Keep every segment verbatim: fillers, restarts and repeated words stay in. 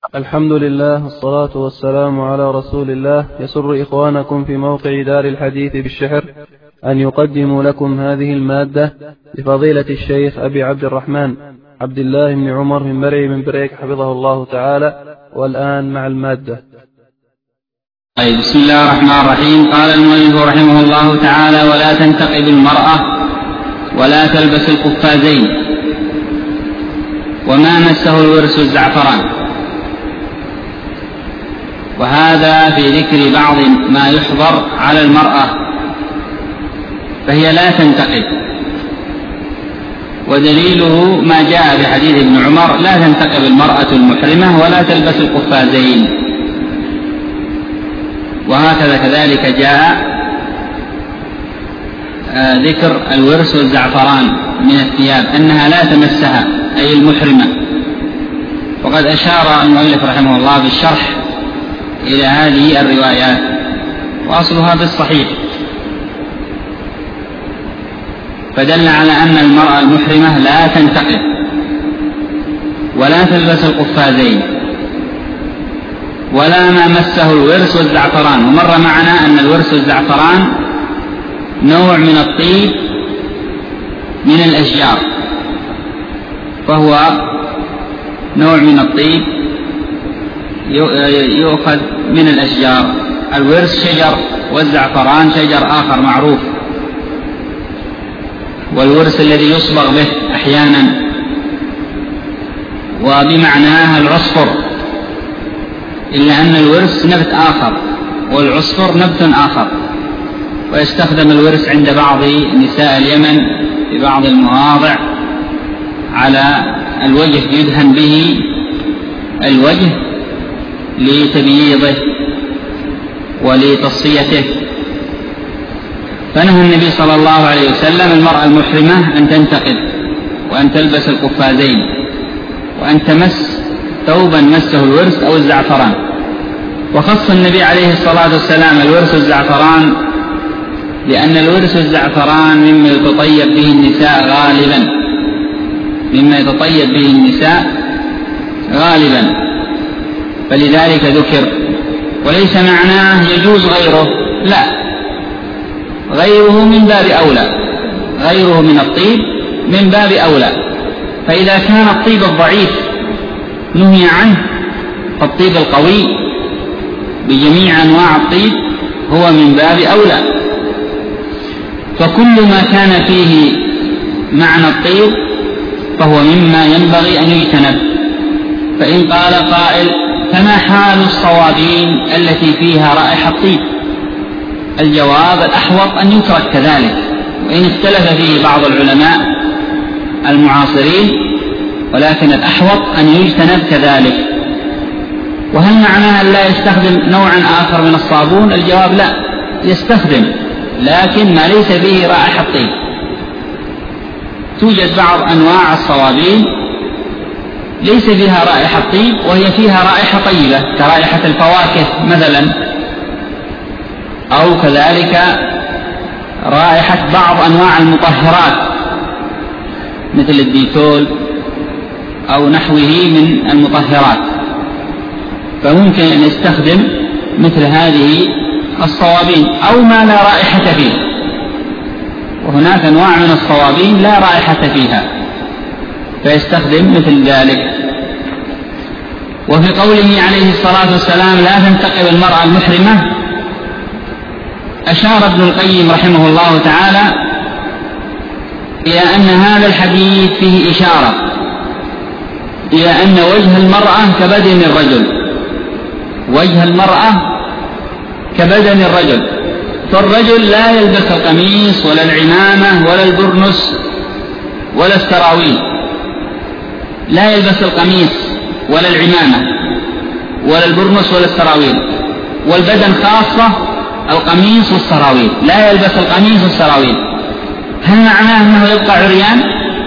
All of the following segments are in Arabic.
الحمد لله والصلاة والسلام على رسول الله. يسر إخوانكم في موقع دار الحديث بالشحر أن يقدموا لكم هذه المادة لفضيلة الشيخ أبي عبد الرحمن عبد الله بن عمر من بري من بريك حفظه الله تعالى. والآن مع المادة. طيب، بسم الله الرحمن الرحيم. قال المؤلف رحمه الله تعالى: ولا تنتقب المرأة ولا تلبس القفازين وما مسه الورس الزعفران. وهذا في ذكر بعض ما يحظر على المرأة، فهي لا تنتقب، ودليله ما جاء في حديث ابن عمر: لا تنتقب المرأة المحرمة ولا تلبس القفازين. وهكذا كذلك جاء آه ذكر الورس والزعفران من الثياب أنها لا تمسها، أي المحرمة. وقد أشار المؤلف رحمه الله بالشرح إلى هذه الروايات، وأصلها بالصحيح، فدل على أن المرأة المحرمة لا تنتقب ولا تلبس القفازين ولا ما مسه الورس والزعفران. ومر معنا أن الورس والزعفران نوع من الطيب من الأشجار، فهو نوع من الطيب يؤخذ من الأشجار. الورس شجر والزعفران شجر آخر معروف، والورس الذي يصبغ به أحيانا، وبمعناه العصفر، إلا أن الورس نبت آخر والعصفر نبت آخر. ويستخدم الورس عند بعض نساء اليمن في بعض المواضع على الوجه، يدهن به الوجه لتبييضه ولتصفيته. فنهى النبي صلى الله عليه وسلم المرأة المحرمة أن تنتقب وأن تلبس القفازين وأن تمس ثوبا مسه الورس أو الزعفران. وخص النبي عليه الصلاة والسلام الورس والزعفران لأن الورس والزعفران مما يتطيب به النساء غالبا مما يتطيب به النساء غالبا فلذلك ذكر. وليس معناه يجوز غيره، لا، غيره من باب أولى، غيره من الطيب من باب أولى. فإذا كان الطيب الضعيف نهي عنه، فالطيب القوي بجميع أنواع الطيب هو من باب أولى. فكل ما كان فيه معنى الطيب فهو مما ينبغي أن يجتنب. فإن قال قائل: فما حال الصوابين التي فيها رائحة طيب؟ الجواب: الأحوط أن يترك كذلك، وإن اختلف فيه بعض العلماء المعاصرين، ولكن الأحوط أن يجتنب كذلك. وهل معناها أن لا يستخدم نوعا آخر من الصابون؟ الجواب: لا، يستخدم، لكن ما ليس فيه رائحة طيب. توجد بعض أنواع الصوابين ليس فيها رائحة طيب وهي فيها رائحة طيبة، كرائحة الفواكه مثلا، أو كذلك رائحة بعض أنواع المطهرات مثل الديتول أو نحوه من المطهرات، فممكن أن يستخدم مثل هذه الصوابين أو ما لا رائحة فيه. وهناك أنواع من الصوابين لا رائحة فيها فيستخدم مثل ذلك. وفي قوله عليه الصلاة والسلام: لا تنتقب المرأة المحرمة، أشار ابن القيم رحمه الله تعالى إلى أن هذا الحديث فيه إشارة إلى أن وجه المرأة كبدن الرجل، وجه المرأة كبدن الرجل. فالرجل لا يلبس القميص ولا العمامة ولا البرنس ولا السراويل، لا يلبس القميص ولا العمامة ولا البرنس ولا السراويل. والبدن خاصة القميص والسراويل، لا يلبس القميص والسراويل. هل معناه أنه يبقى عريان؟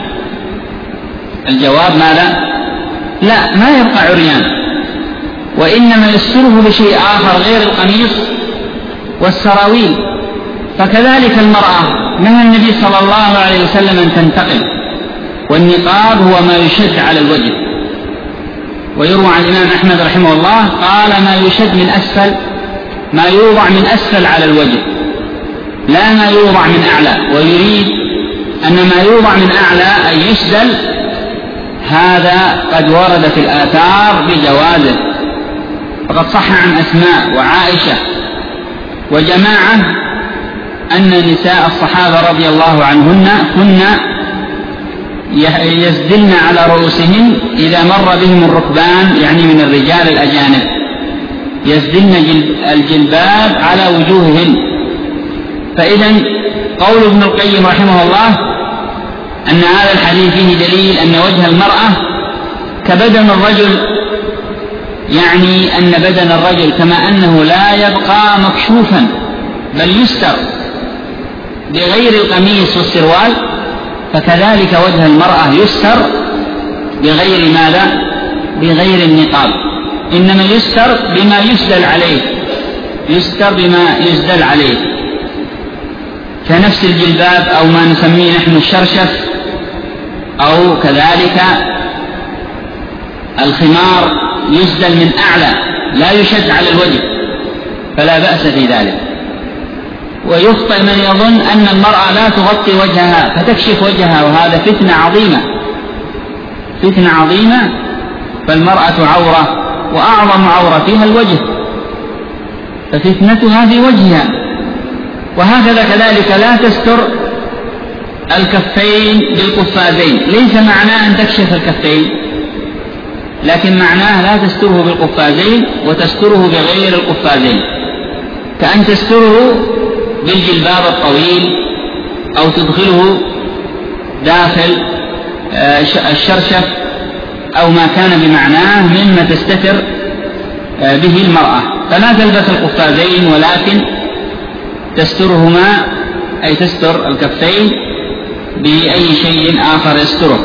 الجواب: ماذا؟ لا، ما يبقى عريان، وإنما يستره بشيء آخر غير القميص والسراويل. فكذلك المرأة نهى النبي صلى الله عليه وسلم أن تنتقب، والنقاب هو ما يشد على الوجه، ويروى عن الإمام أحمد رحمه الله قال ما يشد من أسفل، ما يوضع من أسفل على الوجه لا ما يوضع من أعلى، ويريد أن ما يوضع من أعلى أن يسدل هذا قد ورد في الآثار بجوازه، فقد صح عن أسماء وعائشة وجماعة أن نساء الصحابة رضي الله عنهن كن يسدلن على رؤوسهن إذا مر بهم الركبان، يعني من الرجال الأجانب، يسدلن الجلباب على وجوههن. فإذا قول ابن القيم رحمه الله أن هذا الحديث فيه دليل أن وجه المرأة كبدن الرجل، يعني أن بدن الرجل كما أنه لا يبقى مكشوفا بل يستر بغير القميص والسروال، فكذلك وجه المرأة يستر بغير ماذا؟ بغير النقاب، إنما يستر بما يسدل عليه، يستر بما يسدل عليه كنفس الجلباب أو ما نسميه نحن الشرشف، أو كذلك الخمار يسدل من أعلى لا يشد على الوجه، فلا بأس في ذلك. ويخطئ من يظن أن المرأة لا تغطي وجهها فتكشف وجهها، وهذا فتنة عظيمة، فتنة عظيمة. فالمرأة عورة، وأعظم عورة فيها الوجه، ففتنتها في وجهها. وهكذا كذلك لا تستر الكفين بالقفازين، ليس معناه أن تكشف الكفين، لكن معناه لا تستره بالقفازين وتستره بغير القفازين، كأن تستره بالجلباب الطويل أو تدخله داخل الشرشف أو ما كان بمعناه مما تستتر به المرأة، فلا تلبس القفازين ولكن تسترهما، أي تستر الكفين بأي شيء آخر يستره.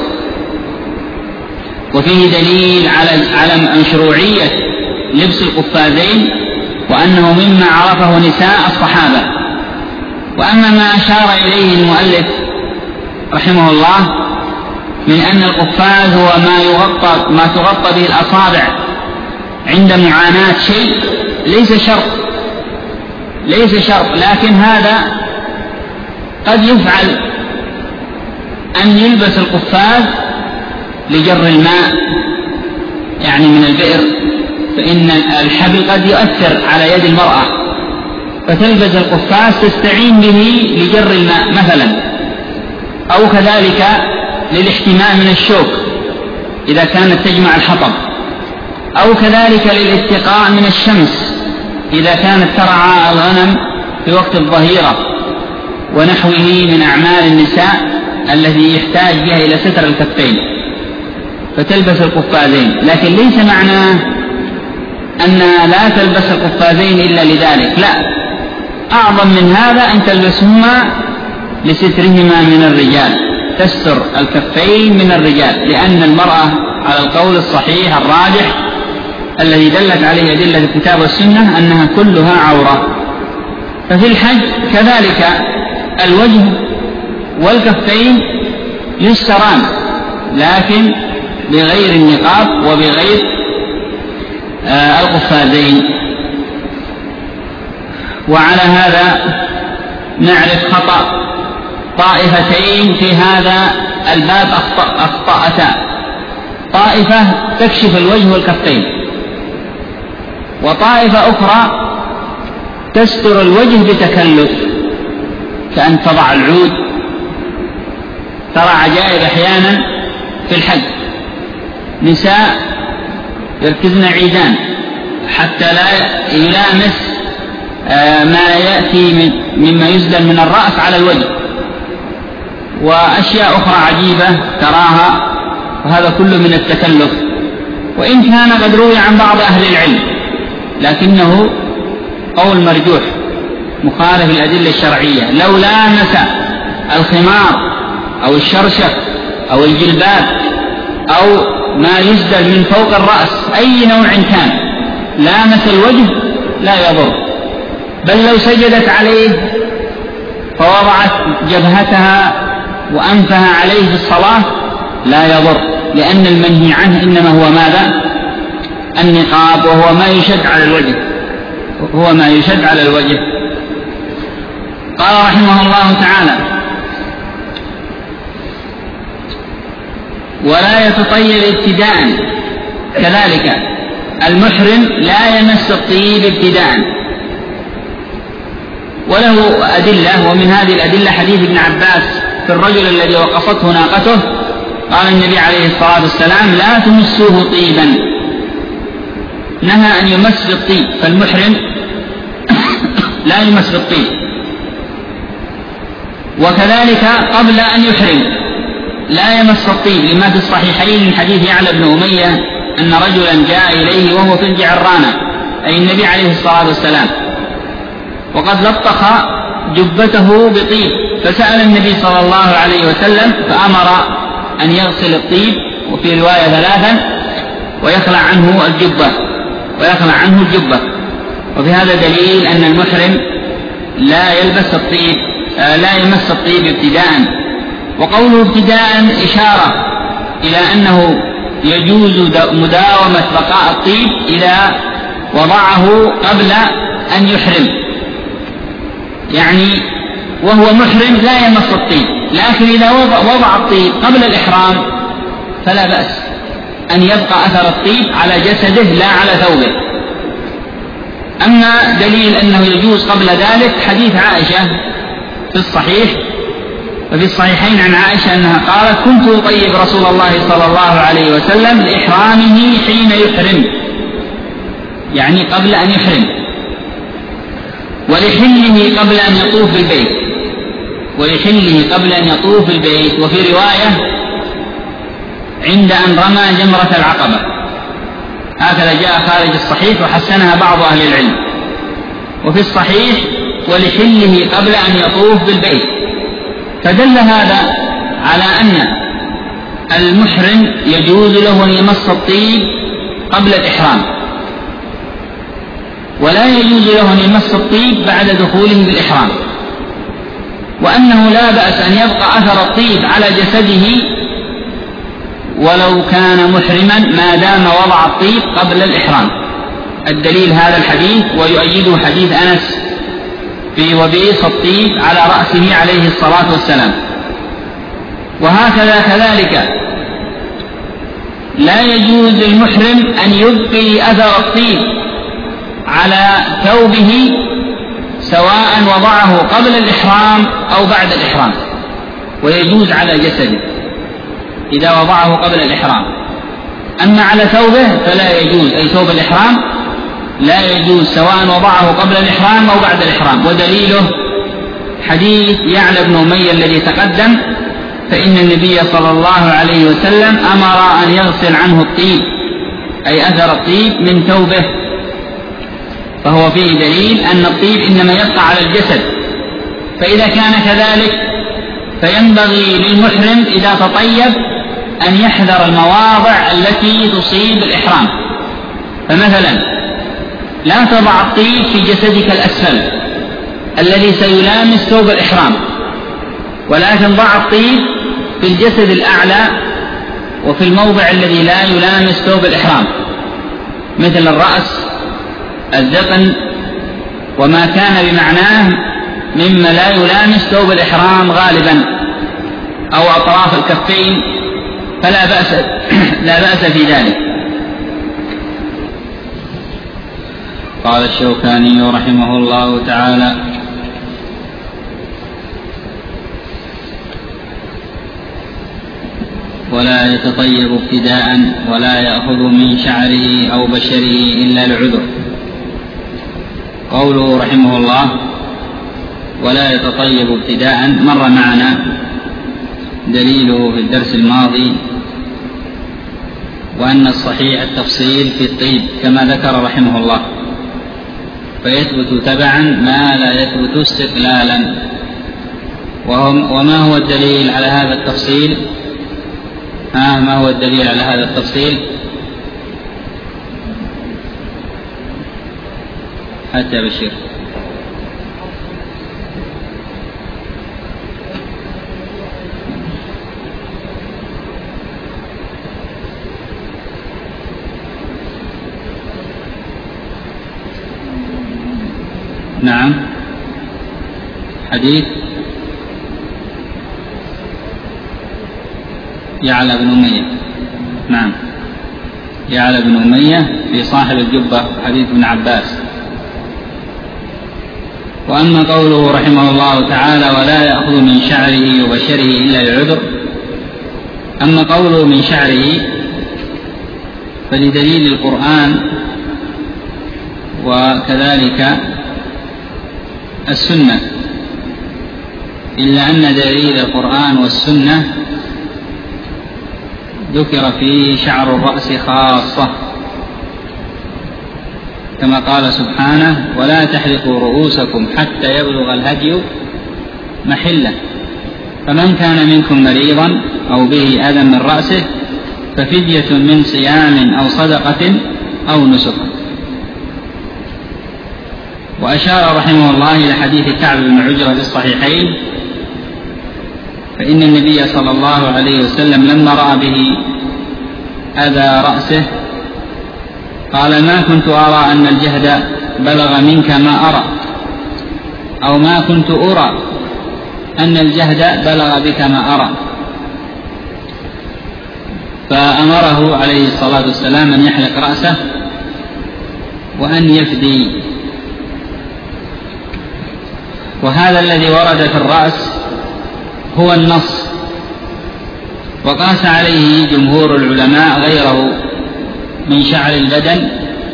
وفيه دليل على مشروعية لبس القفازين، وأنه مما عرفه نساء الصحابة. وأما ما أشار إليه المؤلف رحمه الله من أن القفاز هو ما يغطى ما تغطى به الأصابع عند معاناة شيء، ليس شرط ليس شرط لكن هذا قد يفعل، أن يلبس القفاز لجر الماء يعني من البئر، فإن الحبل قد يؤثر على يد المرأة، فتلبس القفاز تستعين به لجر الماء مثلا، أو كذلك للاحتماء من الشوك إذا كانت تجمع الحطب، أو كذلك للاتقاء من الشمس إذا كانت ترعى الغنم في وقت الظهيرة ونحوه من أعمال النساء الذي يحتاج بها إلى ستر الكفين، فتلبس القفازين. لكن ليس معناه أن لا تلبس القفازين إلا لذلك، لا، أعظم من هذا أن تلبسهما لسترهما من الرجال، تستر الكفين من الرجال، لأن المرأة على القول الصحيح الراجح الذي دلت عليه أدلة الكتاب والسنة أنها كلها عورة. ففي الحج كذلك الوجه والكفين يستران لكن بغير النقاب وبغير آه القفازين. وعلى هذا نعرف خطأ طائفتين في هذا الباب أخطأتا، طائفة تكشف الوجه والكفين، وطائفة أخرى تستر الوجه بتكلف، كأن تضع العود. ترى عجائب أحيانا في الحج، نساء يركزن عيدان حتى لا يلامس ما يأتي مما يسدل من الرأس على الوجه، وأشياء أخرى عجيبة تراها، وهذا كله من التكلف. وإن كان قد روي عن بعض أهل العلم لكنه قول مرجوح مخالف الأدلة الشرعية، لو لامس الخمار أو الشرشف أو الجلباب أو ما يسدل من فوق الرأس أي نوع كان لامس الوجه لا يضر، بل لو سجدت عليه فوضعت جبهتها وأنفها عليه في الصلاة لا يضر، لأن المنهي عنه إنما هو ماذا؟ النقاب، وهو ما يشد على الوجه هو ما يشد على الوجه. قال رحمه الله تعالى: ولا يتطيب ابتداء. كذلك المحرم لا يمس الطيب ابتداء، وله أدلة، ومن هذه الأدلة حديث ابن عباس في الرجل الذي وقفته ناقته، قال النبي عليه الصلاة والسلام: لا تمسوه طيبا، نهى أن يمس بالطيب، فالمحرم لا يمس بالطيب. وكذلك قبل أن يحرم لا يمس الطيب، لما في الصحيحين من حديث يعلى بن أمية أن رجلا جاء إليه وهو في الجعرانة، أي النبي عليه الصلاة والسلام، وقد لطخ جبته بطيب، فسأل النبي صلى الله عليه وسلم فأمر أن يغسل الطيب، وفي رواية ثلاثا، ويخلع عنه الجبة ويخلع عنه الجبة وفي هذا دليل أن المحرم لا يلبس الطيب لا يمس الطيب ابتداء. وقوله ابتداء إشارة إلى أنه يجوز مداومة بقاء الطيب إذا وضعه قبل أن يحرم، يعني وهو محرم لا يمس الطيب، لكن إذا وضع الطيب قبل الإحرام فلا بأس أن يبقى أثر الطيب على جسده لا على ثوبه. أما دليل أنه يجوز قبل ذلك حديث عائشة في الصحيح وفي الصحيحين عن عائشة أنها قالت: كنت أطيب رسول الله صلى الله عليه وسلم لإحرامه حين يحرم، يعني قبل أن يحرم، ولحله قبل أن يطوف بالبيت ولحله قبل أن يطوف بالبيت وفي رواية عند أن رمى جمرة العقبة. هكذا جاء خارج الصحيح وحسنها بعض أهل العلم. وفي الصحيح: ولحله قبل أن يطوف بالبيت. فدل هذا على أن المحرم يجوز له أن يمس الطيب قبل الإحرام، ولا يجوز له أن يمس الطيب بعد دخوله بالإحرام، وأنه لا بأس أن يبقى أثر الطيب على جسده ولو كان محرما ما دام وضع الطيب قبل الإحرام. الدليل هذا الحديث، ويؤيده حديث أنس في وبيص الطيب على رأسه عليه الصلاة والسلام. وهكذا كذلك لا يجوز للمحرم أن يبقي أثر الطيب على ثوبه سواء وضعه قبل الإحرام أو بعد الإحرام، ويجوز على جسده إذا وضعه قبل الإحرام. أما على ثوبه فلا يجوز، أي ثوب الإحرام لا يجوز سواء وضعه قبل الإحرام أو بعد الإحرام. ودليله حديث يعلى بن أمية الذي تقدم، فإن النبي صلى الله عليه وسلم أمر أن يغسل عنه الطيب، أي أثر الطيب من ثوبه، فهو فيه دليل أن الطيب إنما يبقى على الجسد. فإذا كان كذلك فينبغي للمحرم إذا تطيب أن يحذر المواضع التي تصيب الإحرام. فمثلا لا تضع الطيب في جسدك الأسفل الذي سيلامس ثوب الإحرام، ولكن ضع الطيب في الجسد الأعلى وفي الموضع الذي لا يلامس ثوب الإحرام، مثل الرأس، الذقن، وما كان بمعناه مما لا يلامس ثوب الإحرام غالبا، أو أطراف الكفين، فلا بأس لا بأس في ذلك. قال الشوكاني رحمه الله تعالى: ولا يتطيب ابتداء ولا يأخذ من شعره أو بشره إلا العذر. قوله رحمه الله ولا يتطيب ابتداء مر معنا دليله في الدرس الماضي، وأن الصحيح التفصيل في الطيب كما ذكر رحمه الله، فيثبت تبعا ما لا يثبت استقلالا. وما هو الدليل على هذا التفصيل؟ آه ما هو الدليل على هذا التفصيل؟ حتى بشير. نعم. حديث يعلى بن أمية. نعم، يعلى بن أمية في صاحب الجبة، حديث ابن عباس. وأما قوله رحمه الله تعالى ولا يأخذ من شعره وبشره إلا لعذر، أما قوله من شعره فلدليل القرآن وكذلك السنة، إلا أن دليل القرآن والسنة ذكر فيه شعر الرأس خاصة، كما قال سبحانه ولا تحلقوا رؤوسكم حتى يبلغ الهدي محله، فمن كان منكم مريضا أو به أذى من رأسه ففدية من صيام أو صدقة أو نسك. وأشار رحمه الله إلى حديث كعب بن عجرة في الصحيحين، فإن النبي صلى الله عليه وسلم لما رأى به أذى رأسه قال ما كنت أرى أن الجهد بلغ منك ما أرى، أو ما كنت أرى أن الجهد بلغ بك ما أرى، فأمره عليه الصلاة والسلام أن يحلق رأسه وأن يفدي. وهذا الذي ورد في الرأس هو النص، وقاس عليه جمهور العلماء غيره من شعر البدن،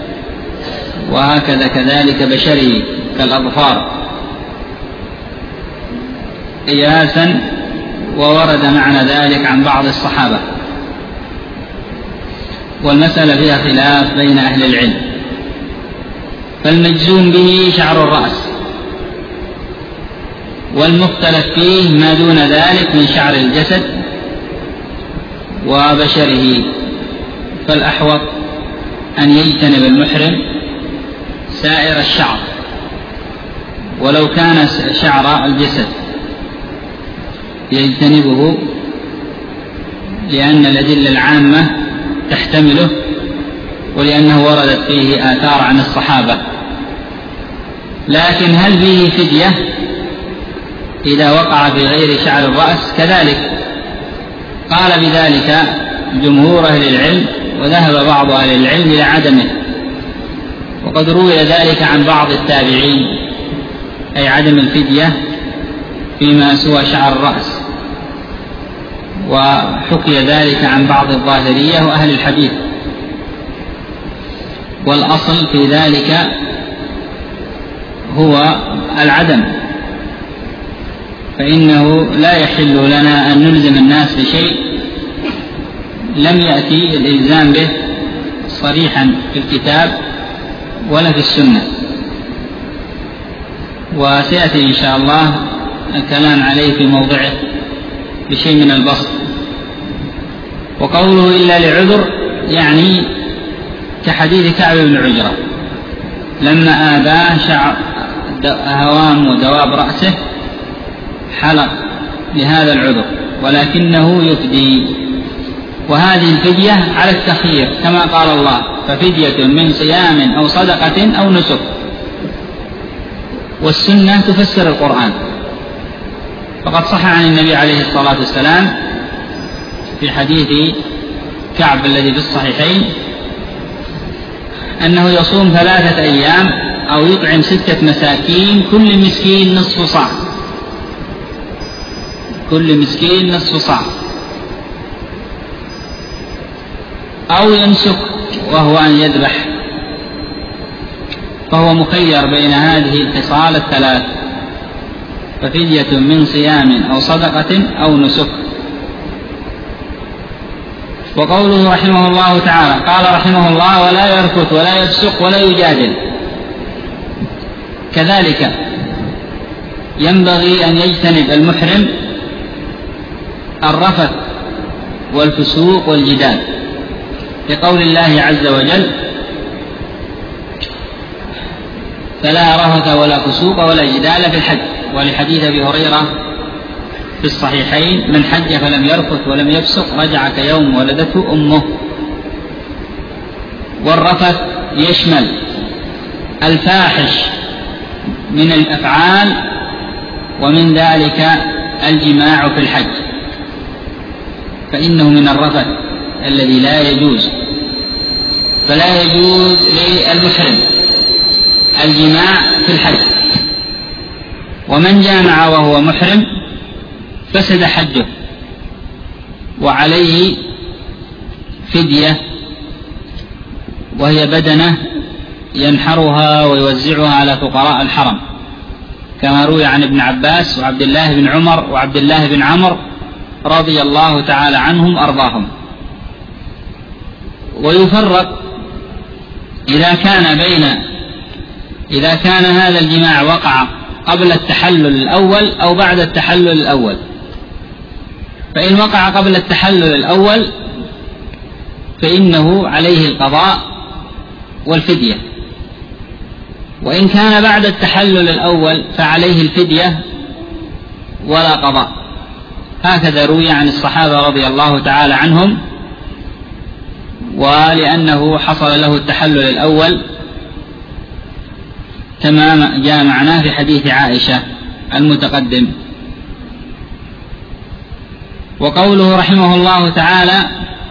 وهكذا كذلك بشره كالأظفار قياسا، وورد معنى ذلك عن بعض الصحابة، والمسألة فيها خلاف بين أهل العلم. فالمجزوم به شعر الرأس، والمختلف فيه ما دون ذلك من شعر الجسد وبشره. فالأحوط أن يجتنب المحرم سائر الشعر ولو كان شعر الجسد يجتنبه، لأن الأدلة العامة تحتمله، ولأنه وردت فيه آثار عن الصحابة. لكن هل فيه فدية إذا وقع في غير شعر الرأس؟ كذلك قال بذلك جمهور أهل العلم، وذهب بعض أهل العلم إلى عدمه، وقد روي ذلك عن بعض التابعين، أي عدم الفدية فيما سوى شعر الرأس، وحكي ذلك عن بعض الظاهرية وأهل الحديث. والأصل في ذلك هو العدم، فإنه لا يحل لنا أن نلزم الناس بشيء لم يأتي الإلزام به صريحا في الكتاب ولا في السنة، وسيأتي إن شاء الله الكلام عليه في موضعه بشيء من البسط. وقوله إلا لعذر يعني كحديث كعب بن عجرة لما آباه شعر هوام ودواب رأسه حلق لهذا العذر، ولكنه يفدي. وهذه الفدية على التخيير كما قال الله ففدية من صيام أو صدقة أو نسك. والسنة تفسر القرآن، فقد صح عن النبي عليه الصلاة والسلام في حديث كعب الذي في الصحيحين أنه يصوم ثلاثة أيام أو يطعم ستة مساكين، كل مسكين نصف صاع، كل مسكين نصف صاع، أو ينسك وهو أن يذبح، فهو مخير بين هذه الخصال الثلاث، ففدية من صيام أو صدقة أو نسك. وقوله رحمه الله تعالى قال رحمه الله ولا يركض ولا يفسق ولا يجادل، كذلك ينبغي أن يجتنب المحرم الرفث والفسوق والجدال، لقول الله عز وجل فلا رفث ولا فسوق ولا جدال في الحج، ولحديث أبي هريرة في الصحيحين من حج فلم يرفث ولم يفسق رجع كيوم ولدته أمه. والرفث يشمل الفاحش من الأفعال، ومن ذلك الجماع في الحج، فإنه من الرفث الذي لا يجوز، فلا يجوز للمحرم الجماع في الحج. ومن جامع وهو محرم فسد حجه، وعليه فدية، وهي بدنة ينحرها ويوزعها على فقراء الحرم، كما روي عن ابن عباس وعبد الله بن عمر وعبد الله بن عمرو رضي الله تعالى عنهم أرضاهم. ويفرق إذا كان بين إذا كان هذا الجماع وقع قبل التحلل الأول أو بعد التحلل الأول. فإن وقع قبل التحلل الأول فإنه عليه القضاء والفدية، وإن كان بعد التحلل الأول فعليه الفدية ولا قضاء. هكذا روي عن الصحابة رضي الله تعالى عنهم، ولأنه حصل له التحلل الأول كما جاء معناه في حديث عائشة المتقدم. وقوله رحمه الله تعالى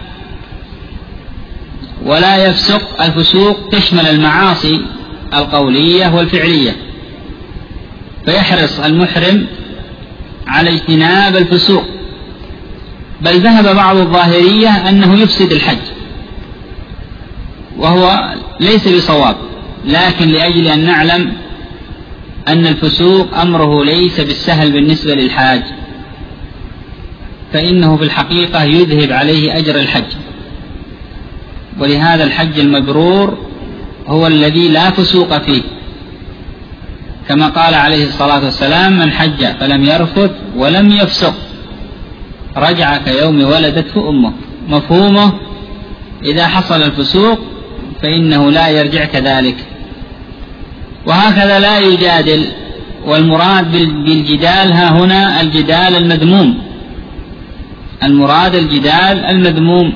ولا يفسق، الفسوق تشمل المعاصي القولية والفعلية، فيحرص المحرم على اجتناب الفسوق، بل ذهب بعض الظاهرية أنه يفسد الحج، وهو ليس بصواب، لكن لأجل أن نعلم أن الفسوق أمره ليس بالسهل بالنسبة للحاج، فإنه في الحقيقة يذهب عليه أجر الحج. ولهذا الحج المبرور هو الذي لا فسوق فيه، كما قال عليه الصلاة والسلام من حج فلم يرفث ولم يفسق رجع كيوم ولدته أمه. مفهومه إذا حصل الفسوق فإنه لا يرجع كذلك. وهكذا لا يجادل، والمراد بالجدال ها هنا الجدال المذموم، المراد الجدال المذموم.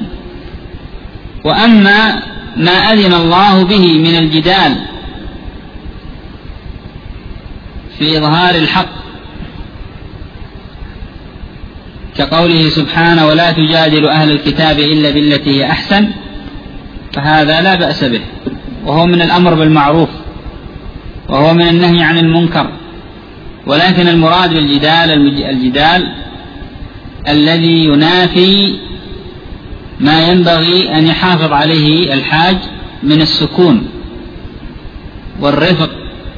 وأما ما أذن الله به من الجدال في إظهار الحق كقوله سبحانه ولا تجادل أهل الكتاب إلا بالتي هي أحسن، فهذا لا بأس به، وهو من الأمر بالمعروف وهو من النهي عن المنكر. ولكن المراد بالجدال الجدال الذي ينافي ما ينبغي أن يحافظ عليه الحاج من السكون والرفق،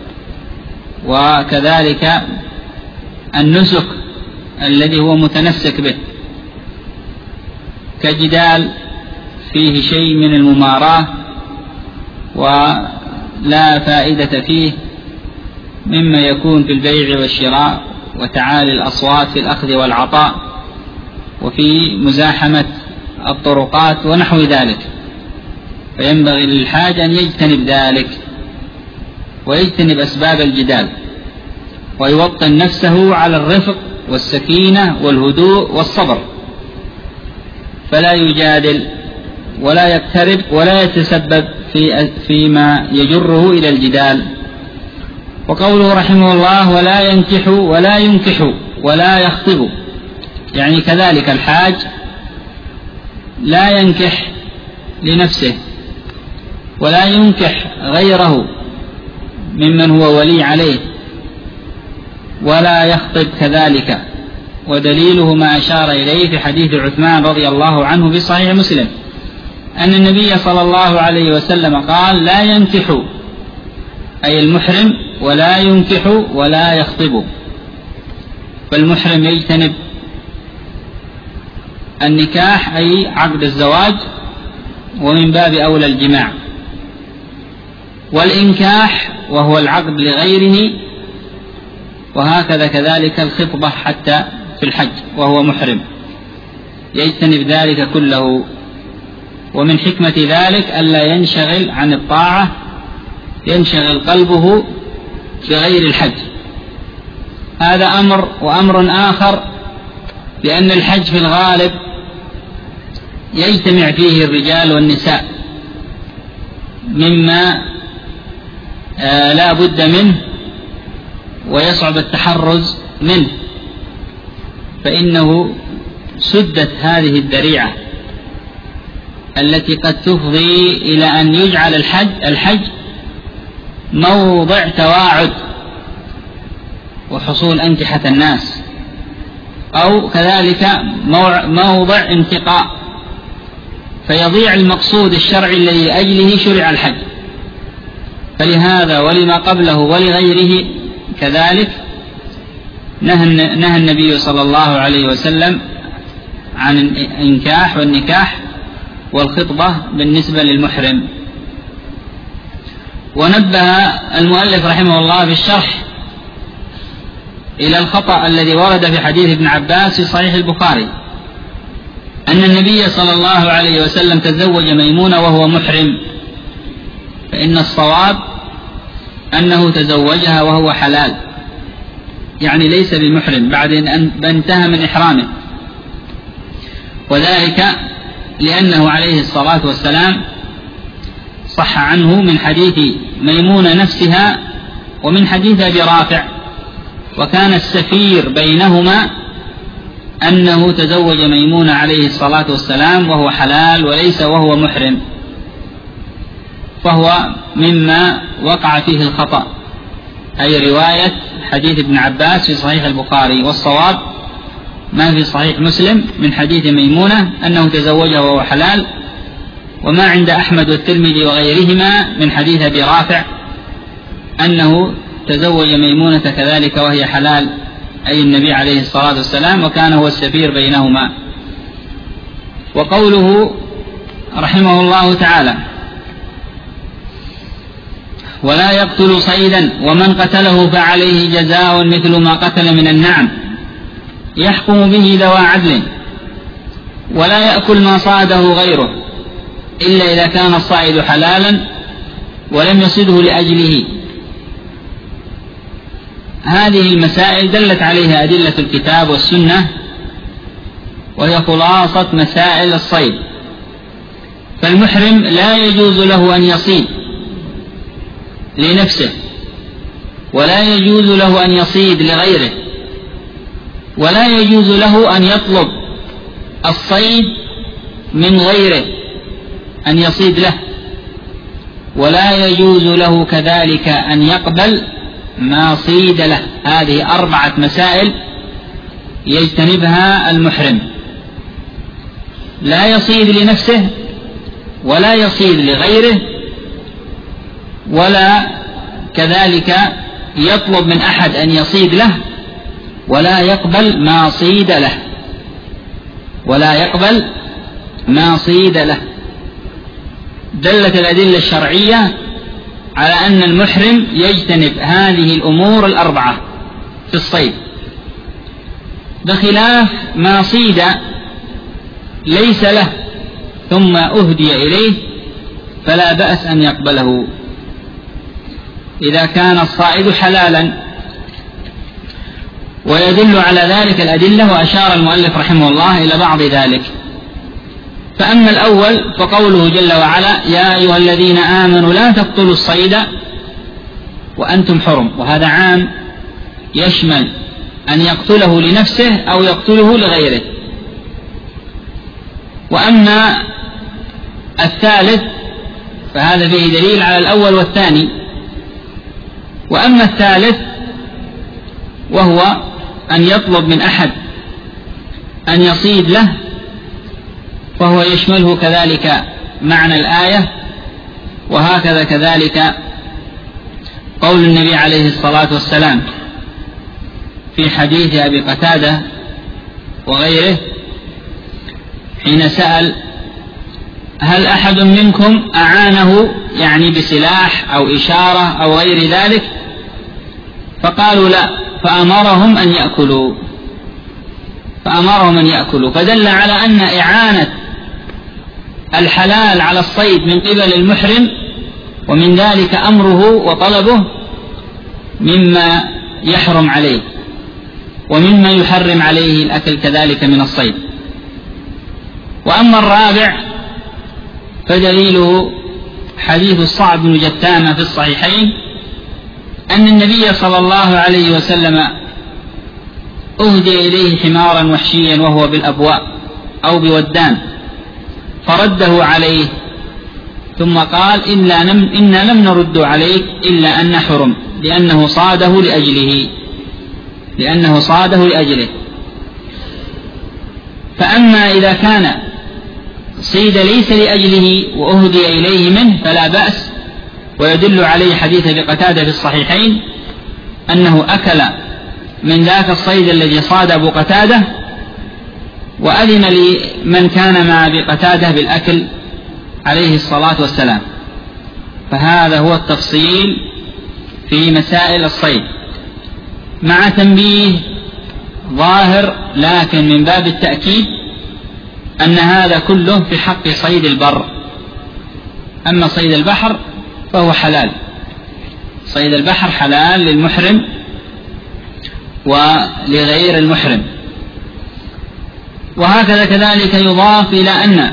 وكذلك النسك الذي هو متنسك به، كجدال فيه شيء من المماراة ولا فائدة فيه، مما يكون في البيع والشراء وتعالي الأصوات في الأخذ والعطاء وفي مزاحمة الطرقات ونحو ذلك. فينبغي للحاج أن يجتنب ذلك ويجتنب أسباب الجدال، ويوطن نفسه على الرفق والسكينة والهدوء والصبر، فلا يجادل ولا يقترب ولا يتسبب في فيما يجره إلى الجدال. وقوله رحمه الله ولا ينكح ولا ينكح ولا يخطب، يعني كذلك الحاج لا ينكح لنفسه ولا ينكح غيره ممن هو ولي عليه، ولا يخطب كذلك. ودليله ما أشار إليه في حديث عثمان رضي الله عنه في صحيح مسلم أن النبي صلى الله عليه وسلم قال لا ينكح أي المحرم ولا ينكح ولا يخطب. فالمحرم يجتنب النكاح أي عقد الزواج، ومن باب أولى الجماع، والإنكاح وهو العقد لغيره، وهكذا كذلك الخطبة حتى في الحج وهو محرم يجتنب ذلك كله. ومن حكمة ذلك ألا ينشغل عن الطاعة، ينشغل قلبه بغير الحج. هذا أمر. وأمر آخر لأن الحج في الغالب يجتمع فيه الرجال والنساء مما آه لا بد منه ويصعب التحرز منه، فإنه سدت هذه الذريعة التي قد تفضي إلى أن يجعل الحج, الحج موضع تواعد وحصول أنكحة الناس، أو كذلك موضع انتقاء، فيضيع المقصود الشرعي الذي لأجله شرع الحج. فلهذا ولما قبله ولغيره كذلك نهى النبي صلى الله عليه وسلم عن الإنكاح والنكاح والخطبة بالنسبة للمحرم. ونبه المؤلف رحمه الله في الشرح إلى الخطأ الذي ورد في حديث ابن عباس في صحيح البخاري أن النبي صلى الله عليه وسلم تزوج ميمونة وهو محرم، فإن الصواب أنه تزوجها وهو حلال، يعني ليس بمحرم بعد أن انتهى من إحرامه، وذلك لأنه عليه الصلاة والسلام صح عنه من حديث ميمونة نفسها ومن حديث أبي رافع، وكان السفير بينهما أنه تزوج ميمونة عليه الصلاة والسلام وهو حلال وليس وهو محرم، فهو مما وقع فيه الخطأ، أي رواية حديث ابن عباس في صحيح البخاري، والصواب ما في صحيح مسلم من حديث ميمونة أنه تزوجه وهو حلال، وما عند أحمد والترمذي وغيرهما من حديث أبي رافع أنه تزوج ميمونة كذلك وهي حلال، أي النبي عليه الصلاة والسلام، وكان هو السفير بينهما. وقوله رحمه الله تعالى ولا يقتل صيدا ومن قتله فعليه جزاء مثل ما قتل من النعم يحكم به ذوى عدل ولا يأكل ما صاده غيره إلا إذا كان الصائد حلالا ولم يصده لأجله. هذه المسائل دلت عليها أدلة الكتاب والسنة، وهي خلاصة مسائل الصيد. فالمحرم لا يجوز له أن يصيد لنفسه، ولا يجوز له أن يصيد لغيره، ولا يجوز له أن يطلب الصيد من غيره أن يصيد له، ولا يجوز له كذلك أن يقبل ما صيد له. هذه أربعة مسائل يجتنبها المحرم: لا يصيد لنفسه، ولا يصيد لغيره، ولا كذلك يطلب من أحد أن يصيد له، ولا يقبل ما صيد له ولا يقبل ما صيد له. دلت الأدلة الشرعية على أن المحرم يجتنب هذه الأمور الأربعة في الصيد، بخلاف ما صيد ليس له ثم أهدي إليه فلا بأس أن يقبله إذا كان الصائد حلالا. ويدل على ذلك الأدلة، وأشار المؤلف رحمه الله إلى بعض ذلك. فأما الأول فقوله جل وعلا: يا أيها الذين آمنوا لا تقتلوا الصيد وأنتم حرم، وهذا عام يشمل أن يقتله لنفسه أو يقتله لغيره. وأما الثالث فهذا فيه دليل على الأول والثاني. وأما الثالث وهو أن يطلب من أحد أن يصيد له، فهو يشمله كذلك معنى الآية، وهكذا كذلك قول النبي عليه الصلاة والسلام في حديث أبي قتادة وغيره حين سأل: هل أحد منكم أعانه يعني بسلاح أو إشارة أو غير ذلك؟ فقالوا لا، فأمرهم أن يأكلوا فأمرهم أن يأكلوا فدل على أن إعانة الحلال على الصيد من قبل المحرم ومن ذلك أمره وطلبه مما يحرم عليه ومما يحرم عليه الأكل كذلك من الصيد. وأما الرابع فدليله حديث الصعب بن جثامة في الصحيحين أن النبي صلى الله عليه وسلم أهدي إليه حمارا وحشيا وهو بالأبواء أو بودان فرده عليه، ثم قال إلا نم إنا لم نرد عليك إلا أن حرم، لأنه صاده لأجله لأنه صاده لأجله. فأما إذا كان صيد ليس لأجله وأهدي إليه منه فلا بأس، ويدل عليه حديث أبي قتادة في الصحيحين أنه أكل من ذاك الصيد الذي صاد أبو قتادة، وأذن لمن كان مع أبي قتادة بالأكل عليه الصلاة والسلام. فهذا هو التفصيل في مسائل الصيد، مع تنبيه ظاهر لكن من باب التأكيد أن هذا كله في حق صيد البر. أما صيد البحر فهو حلال، صيد البحر حلال للمحرم ولغير المحرم. وهكذا كذلك يضاف إلى أن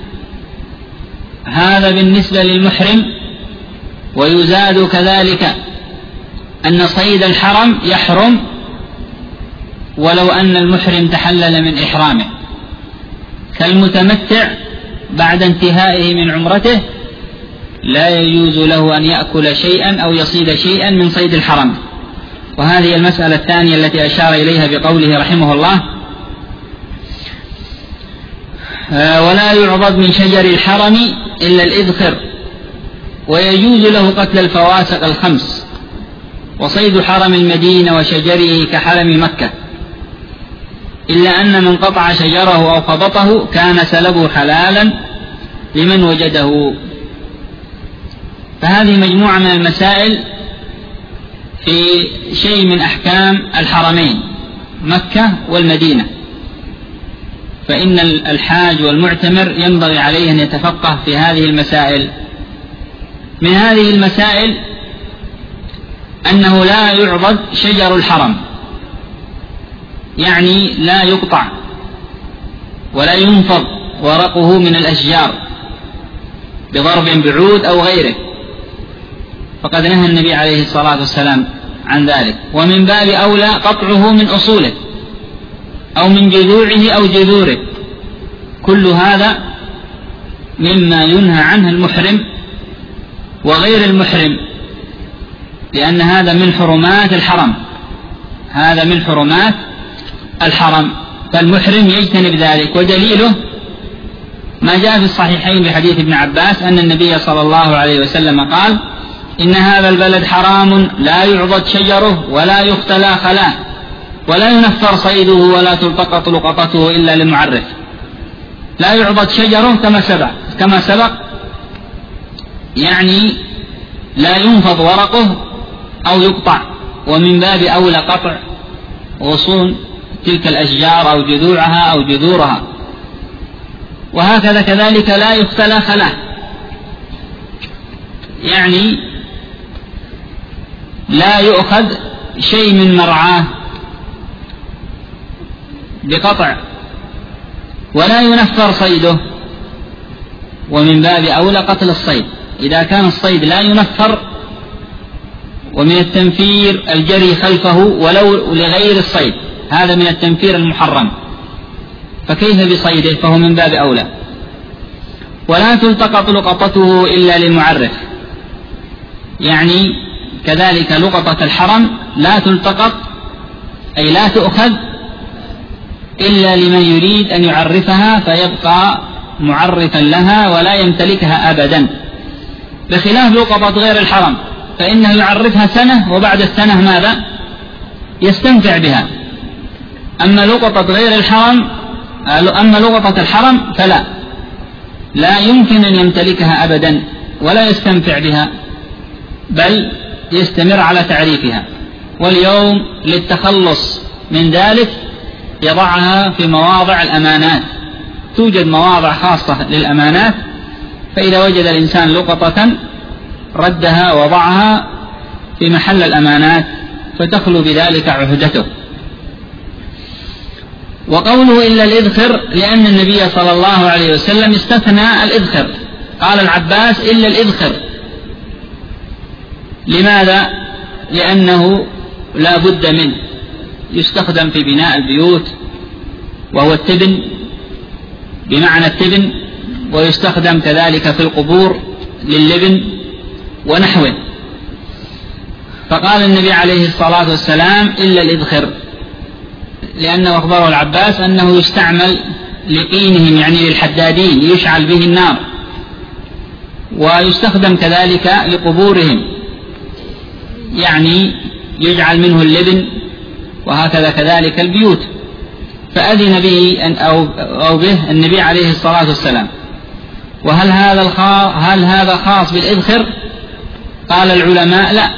هذا بالنسبة للمحرم، ويزاد كذلك أن صيد الحرم يحرم ولو أن المحرم تحلل من إحرامه، كالمتمتع بعد انتهائه من عمرته لا يجوز له أن يأكل شيئا أو يصيد شيئا من صيد الحرم. وهذه المسألة الثانية التي أشار إليها بقوله رحمه الله: ولا يعضد من شجر الحرم إلا الإذخر، ويجوز له قتل الفواسق الخمس، وصيد حرم المدينة وشجره كحرم مكة، إلا أن من قطع شجره أو خبطه كان سلبه حلالا لمن وجده. فهذه مجموعة من المسائل في شيء من أحكام الحرمين مكة والمدينة، فإن الحاج والمعتمر ينبغي عليه أن يتفقه في هذه المسائل. من هذه المسائل أنه لا يعضد شجر الحرم، يعني لا يقطع ولا ينفض ورقه من الأشجار بضرب بعود أو غيره، فقد نهى النبي عليه الصلاة والسلام عن ذلك. ومن باب أولى قطعه من أصوله أو من جذوعه أو جذوره، كل هذا مما ينهى عنه المحرم وغير المحرم، لأن هذا من حرمات الحرم، هذا من حرمات الحرم، فالمحرم يجتنب ذلك. ودليله ما جاء في الصحيحين بحديث ابن عباس أن النبي صلى الله عليه وسلم قال: إن هذا البلد حرام لا يعضد شجره ولا يختلى خلاه ولا ينفر صيده ولا تلتقط لقطته إلا لمعرف. لا يعضد شجره كما سبق كما سبق يعني لا ينفض ورقه أو يقطع، ومن باب أولى قطع غصون تلك الأشجار أو جذوعها أو جذورها. وهكذا كذلك لا يختلى خلاه، يعني لا يؤخذ شيء من مرعاه بقطع ولا ينفر صيده، ومن باب أولى قتل الصيد إذا كان الصيد لا ينفر، ومن التنفير الجري خلفه ولو لغير الصيد، هذا من التنفير المحرم، فكيف بصيده؟ فهو من باب أولى. ولا تلتقط لقطته إلا للمعرف، يعني كذلك لقطة الحرم لا تلتقط أي لا تؤخذ إلا لمن يريد أن يعرفها فيبقى معرفا لها ولا يمتلكها أبدا، بخلاف لقطة غير الحرم فإنه يعرفها سنة وبعد السنة ماذا؟ يستنفع بها. أما لقطة غير الحرم أما لقطة الحرم فلا لا يمكن أن يمتلكها أبدا ولا يستنفع بها، بل يستمر على تعريفها. واليوم للتخلص من ذلك يضعها في مواضع الأمانات، توجد مواضع خاصة للأمانات، فإذا وجد الإنسان لقطة ردها وضعها في محل الأمانات فتخلو بذلك عهدته. وقوله إلا الإذخر لأن النبي صلى الله عليه وسلم استثنى الإذخر، قال العباس إلا الإذخر. لماذا؟ لأنه لا بد منه، يستخدم في بناء البيوت وهو التبن بمعنى التبن، ويستخدم كذلك في القبور لللبن ونحوه. فقال النبي عليه الصلاة والسلام إلا الإذخر، لأنه أخبره العباس أنه يستعمل لقينهم يعني للحدادين يشعل به النار، ويستخدم كذلك لقبورهم يعني يجعل منه اللبن، وهكذا كذلك البيوت. فأذن به أو به النبي عليه الصلاة والسلام. وهل هذا هل هذا خاص بالإذخر؟ قال العلماء لا،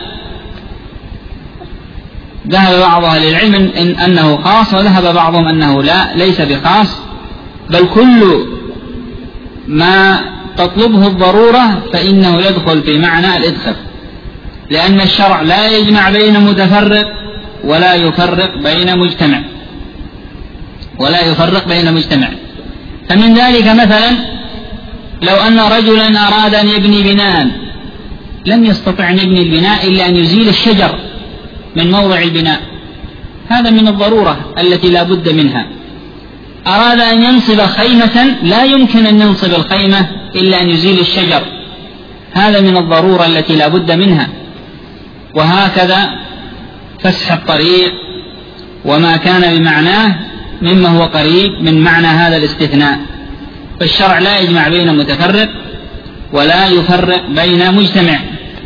ذهب بعض أهل العلم إن أنه خاص، وذهب بعضهم أنه لا، ليس بخاص، بل كل ما تطلبه الضرورة فإنه يدخل في معنى الإذخر، لأن الشرع لا يجمع بين متفرق ولا يفرق بين مجتمع ولا يفرق بين مجتمع. فمن ذلك مثلا لو أن رجلا أراد أن يبني بناء لم يستطع أن يبني البناء إلا أن يزيل الشجر من موضع البناء، هذا من الضرورة التي لا بد منها. أراد أن ينصب خيمة لا يمكن أن ينصب الخيمة إلا أن يزيل الشجر، هذا من الضرورة التي لا بد منها. وهكذا فسح الطريق وما كان بمعناه مما هو قريب من معنى هذا الاستثناء. فالشرع لا يجمع بين متفرق ولا يفرق بين مجتمع.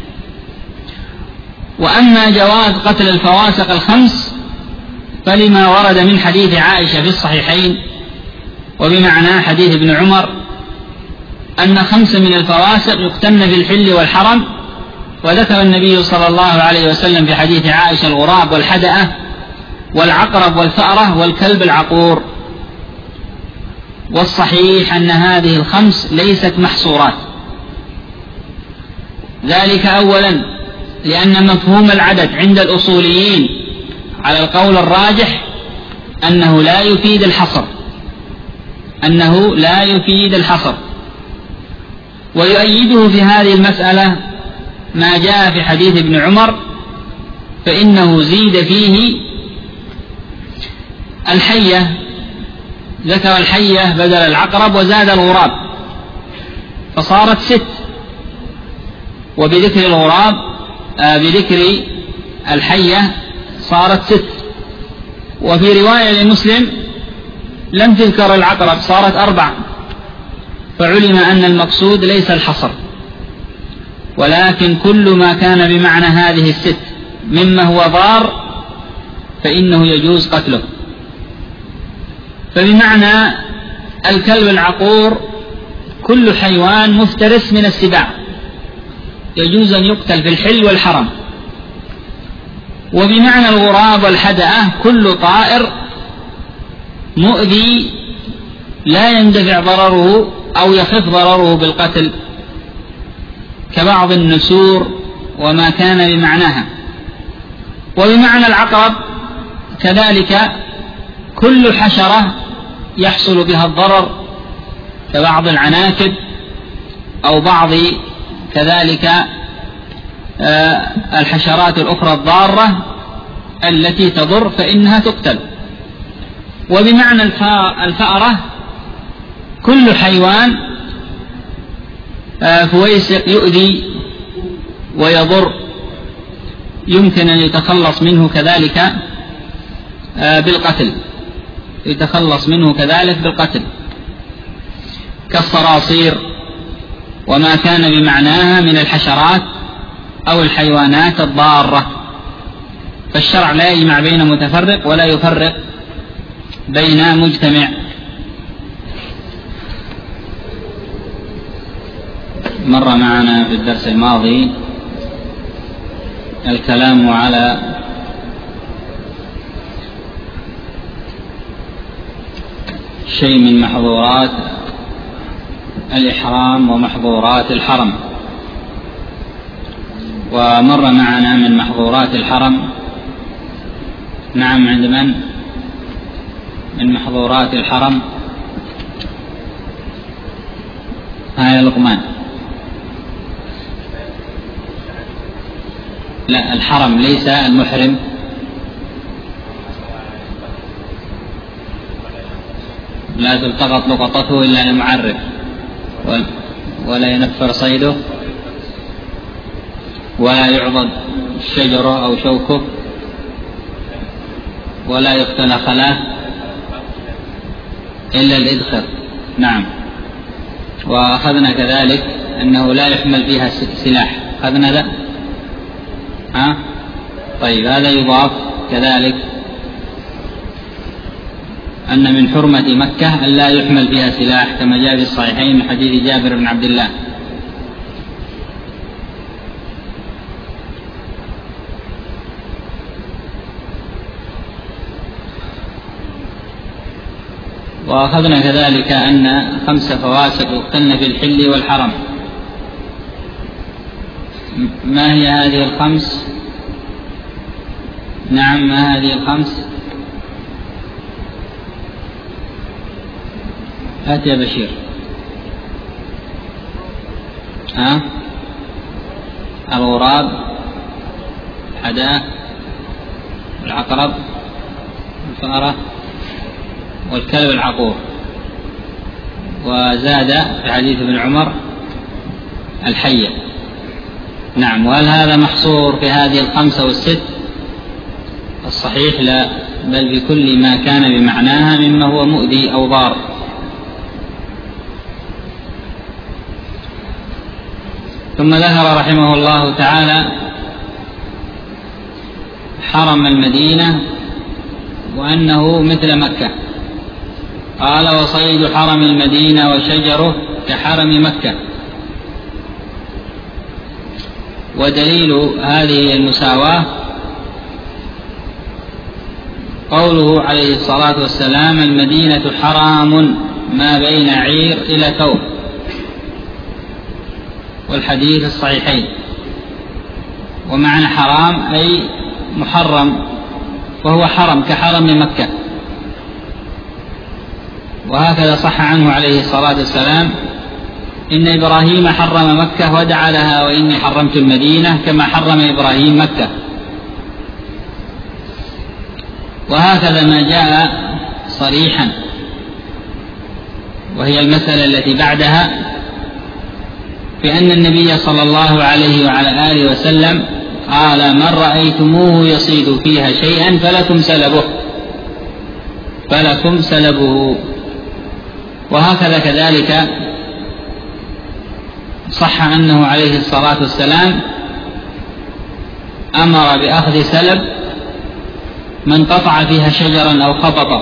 وأما جواز قتل الفواسق الخمس فلما ورد من حديث عائشة في الصحيحين وبمعنى حديث ابن عمر أن خمس من الفواسق يقتلن في الحل والحرم. وذكر النبي صلى الله عليه وسلم في حديث عائشة الغراب والحدأة والعقرب والفأرة والكلب العقور. والصحيح أن هذه الخمس ليست محصورات، ذلك أولا لأن مفهوم العدد عند الأصوليين على القول الراجح أنه لا يفيد الحصر أنه لا يفيد الحصر ويؤيده في هذه المسألة ما جاء في حديث ابن عمر، فإنه زيد فيه الحية، ذكر الحية بدل العقرب وزاد الغراب فصارت ست، وبذكر الغراب آه بذكر الحية صارت ست. وفي رواية لمسلم لم تذكر العقرب صارت أربع، فعلم أن المقصود ليس الحصر ولكن كل ما كان بمعنى هذه الست مما هو ضار فإنه يجوز قتله. فبمعنى الكلب العقور كل حيوان مفترس من السباع يجوز أن يقتل في الحل والحرم. وبمعنى الغراب والحدأة كل طائر مؤذي لا يندفع ضرره أو يخف ضرره بالقتل كبعض النسور وما كان بمعناها. وبمعنى العقرب كذلك كل حشرة يحصل بها الضرر كبعض العناكب أو بعض كذلك الحشرات الأخرى الضارة التي تضر فإنها تقتل. وبمعنى الفأرة كل حيوان فويسق يؤذي ويضر يمكن أن يتخلص منه كذلك بالقتل يتخلص منه كذلك بالقتل كالصراصير وما كان بمعناها من الحشرات أو الحيوانات الضارة. فالشرع لا يجمع بين متفرق ولا يفرق بين مجتمع. مر معنا في الدرس الماضي الكلام على شيء من محظورات الإحرام ومحظورات الحرم. ومر معنا من محظورات الحرم نعم عند من من محظورات الحرم آية لقمان لا، الحرم ليس المحرم. لا تلتقط لقطته إلا لمعرف، ولا ينفر صيده، ولا يعضد شجره أو شوكه، ولا يقتل خلاه إلا الإذخر. نعم. وأخذنا كذلك أنه لا يحمل فيها سلاح. أخذنا ذا؟ ها؟ طيب، هذا يضاف كذلك أن من حرمة مكة أن لا يحمل فيها سلاح، كما جاء في الصحيحين من حديث جابر بن عبد الله. وأخذنا كذلك أن خمس فواسق يقتلن في الحل والحرم. ما هي هذه الخمس؟ نعم، ما هذه الخمس؟ هات يا بشير. ها؟ الغراب، الحداة، العقرب، الفأرة، والكلب العقور. وزاد في حديث ابن عمر الحية. نعم. وهل هذا محصور في هذه الخمسة والست؟ الصحيح لا، بل بكل ما كان بمعناها مما هو مؤذي أو ضار. ثم ذكر رحمه الله تعالى حرم المدينة وأنه مثل مكة. قال: وصيد حرم المدينة وشجره كحرم مكة. ودليل هذه المساواة قوله عليه الصلاة والسلام: المدينة حرام ما بين عير إلى ثور، والحديث الصحيحين. ومعنى حرام أي محرم، وهو حرم كحرم مكة. وهكذا صح عنه عليه الصلاة والسلام: إن إبراهيم حرم مكة ودعا لها، وإني حرمت المدينة كما حرم إبراهيم مكة. وهكذا ما جاء صريحا، وهي المسألة التي بعدها، بأن النبي صلى الله عليه وعلى آله وسلم قال: من رأيتموه يصيد فيها شيئا فلكم سلبه فلكم سلبه. وهكذا كذلك صح أنه عليه الصلاة والسلام أمر بأخذ سلب من قطع فيها شجرا أو خبط،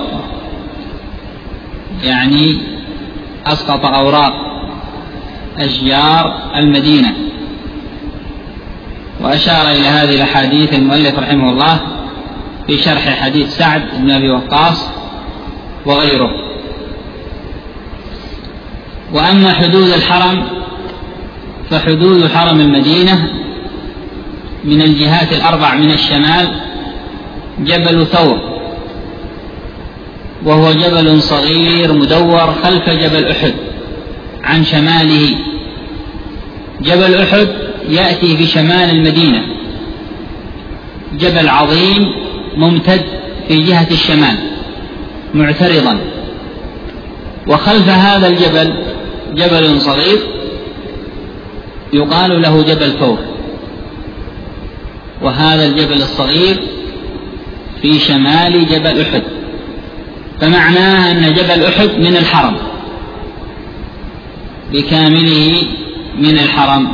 يعني أسقط أوراق أشجار المدينة. وأشار إلى هذه الأحاديث المؤلف رحمه الله في شرح حديث سعد بن أبي وقاص وغيره. وأما حدود الحرم فحدود حرم المدينة من الجهات الأربع من الشمال جبل ثور، وهو جبل صغير مدور خلف جبل أحد عن شماله. جبل أحد يأتي في شمال المدينة، جبل عظيم ممتد في جهة الشمال معترضا، وخلف هذا الجبل جبل صغير يقال له جبل ثور، وهذا الجبل الصغير في شمال جبل أحد. فمعناه أن جبل أحد من الحرم بكامله من الحرم.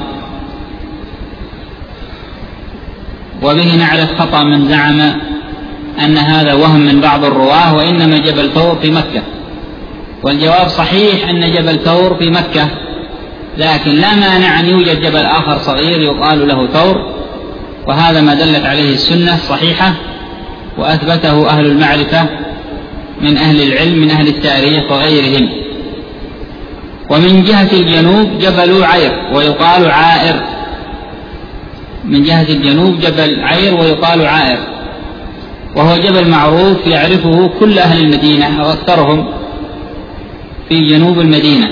وبه نعرف خطأ من زعم أن هذا وهم من بعض الرواه، وإنما جبل ثور في مكة. والجواب صحيح أن جبل ثور في مكة، لكن لا مانع أن يوجد جبل آخر صغير يقال له ثور، وهذا ما دلت عليه السنة الصحيحة وأثبته أهل المعرفة من أهل العلم من أهل التاريخ وغيرهم. ومن جهة الجنوب جبل عير ويقال عائر، من جهة الجنوب جبل عير ويقال عائر، وهو جبل معروف يعرفه كل أهل المدينة أو أكثرهم في جنوب المدينة.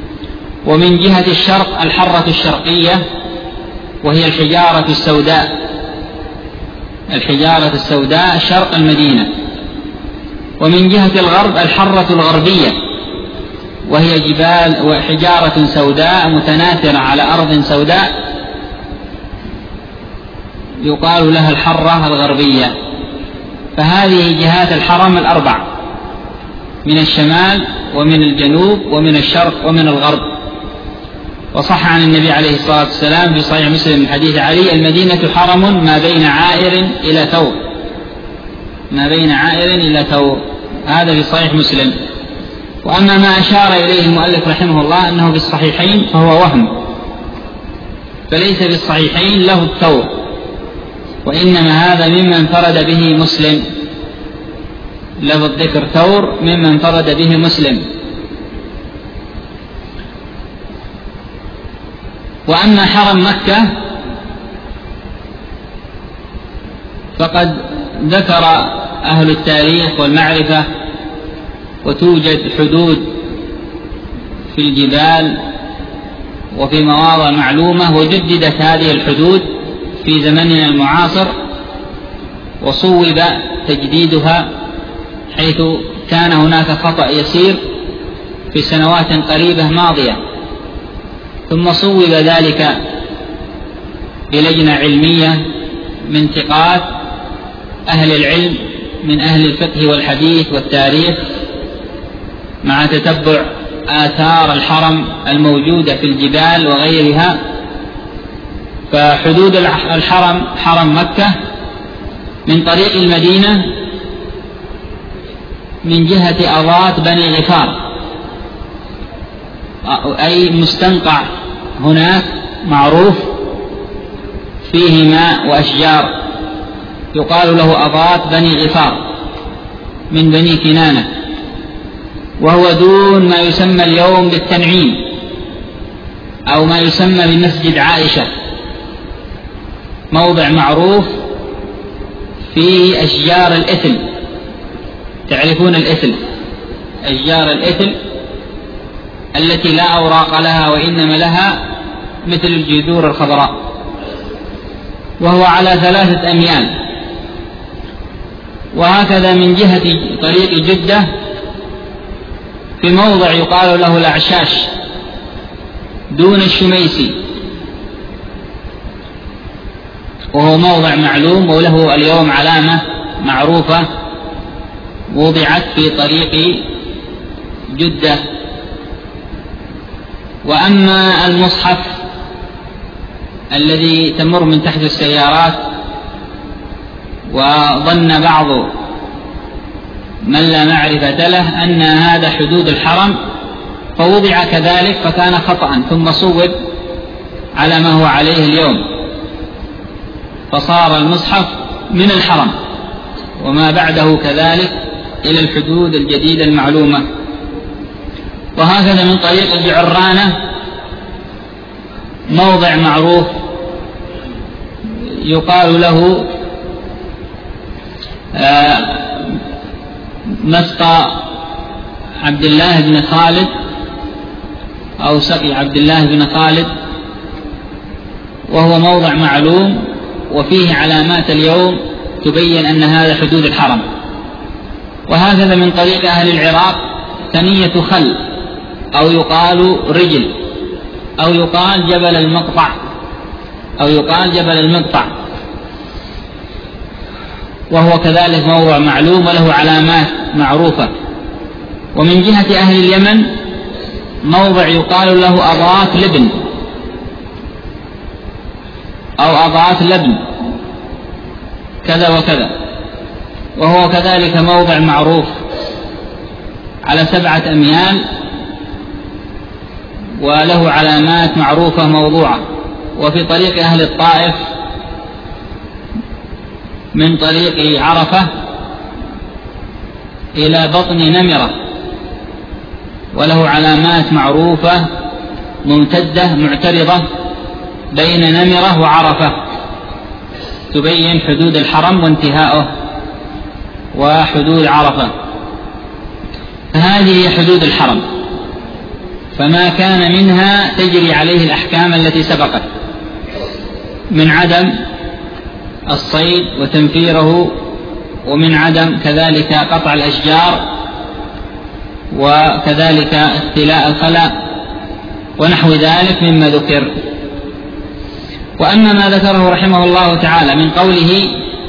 ومن جهة الشرق الحرة الشرقية، وهي الحجارة السوداء الحجارة السوداء شرق المدينة. ومن جهة الغرب الحرة الغربية، وهي جبال وحجارة سوداء متناثرة على أرض سوداء يقال لها الحرة الغربية. فهذه جهات الحرم الأربع، من الشمال ومن الجنوب ومن الشرق ومن الغرب. وصح عن النبي عليه الصلاة والسلام في صحيح مسلم من حديث علي: المدينة حرم ما بين عائر إلى ثور، ما بين عائر إلى ثور، هذا في صحيح مسلم. وأما ما أشار إليه المؤلف رحمه الله أنه في الصحيحين فهو وهم، فليس في الصحيحين له الثور، وإنما هذا مما انفرد به مسلم، لفظ ذكر ثور مما انفرد به مسلم. وأما حرم مكة فقد ذكر أهل التاريخ والمعرفة، وتوجد حدود في الجبال وفي مواضع معلومة، وجددت هذه الحدود في زمننا المعاصر، وصوب تجديدها، حيث كان هناك خطأ يسير في سنوات قريبة ماضية، ثم صوب ذلك بلجنة علمية من ثقات أهل العلم من أهل الفقه والحديث والتاريخ، مع تتبع آثار الحرم الموجودة في الجبال وغيرها. فحدود الحرم حرم مكة من طريق المدينة من جهة أضات بني غفار، أي مستنقع هناك معروف فيه ماء وأشجار يقال له أضات بني غفار من بني كنانة، وهو دون ما يسمى اليوم بالتنعيم أو ما يسمى بمسجد عائشة، موضع معروف فيه أشجار الإثل. تعرفون الإثل، أشجار الإثل التي لا أوراق لها وإنما لها مثل الجذور الخضراء، وهو على ثلاثة أميال. وهكذا من جهة طريق جدة في موضع يقال له الأعشاش دون الشميسي، وهو موضع معلوم وله اليوم علامة معروفة وضعت في طريق جدة. وأما المصحف الذي تمر من تحت السيارات، وظن بعض من لا معرفة له أن هذا حدود الحرم فوضع كذلك، فكان خطأ، ثم صوب على ما هو عليه اليوم، فصار المصحف من الحرم وما بعده كذلك إلى الحدود الجديدة المعلومة. وهكذا من طريق الجعرانة موضع معروف يقال له مسقى عبد الله بن خالد أو سقي عبد الله بن خالد، وهو موضع معلوم وفيه علامات اليوم تبين أن هذا حدود الحرم. وهكذا من طريق أهل العراق ثنية خل أو يقال رجل أو يقال جبل المقطع أو يقال جبل المقطع، وهو كذلك موضع معلوم وله علامات معروفة. ومن جهة أهل اليمن موضع يقال له أضات لبن أو أضات لبن كذا وكذا، وهو كذلك موضع معروف على سبعة أميال وله علامات معروفة موضوعة. وفي طريق أهل الطائف من طريق عرفة إلى بطن نمرة، وله علامات معروفة ممتدة معترضة بين نمرة وعرفة تبين حدود الحرم وانتهاؤه وحدود عرفة. هذه حدود الحرم، فما كان منها تجري عليه الأحكام التي سبقت من عدم الصيد وتنفيره، ومن عدم كذلك قطع الأشجار، وكذلك استيلاء الخلاء ونحو ذلك مما ذكر. وأما ما ذكره رحمه الله تعالى من قوله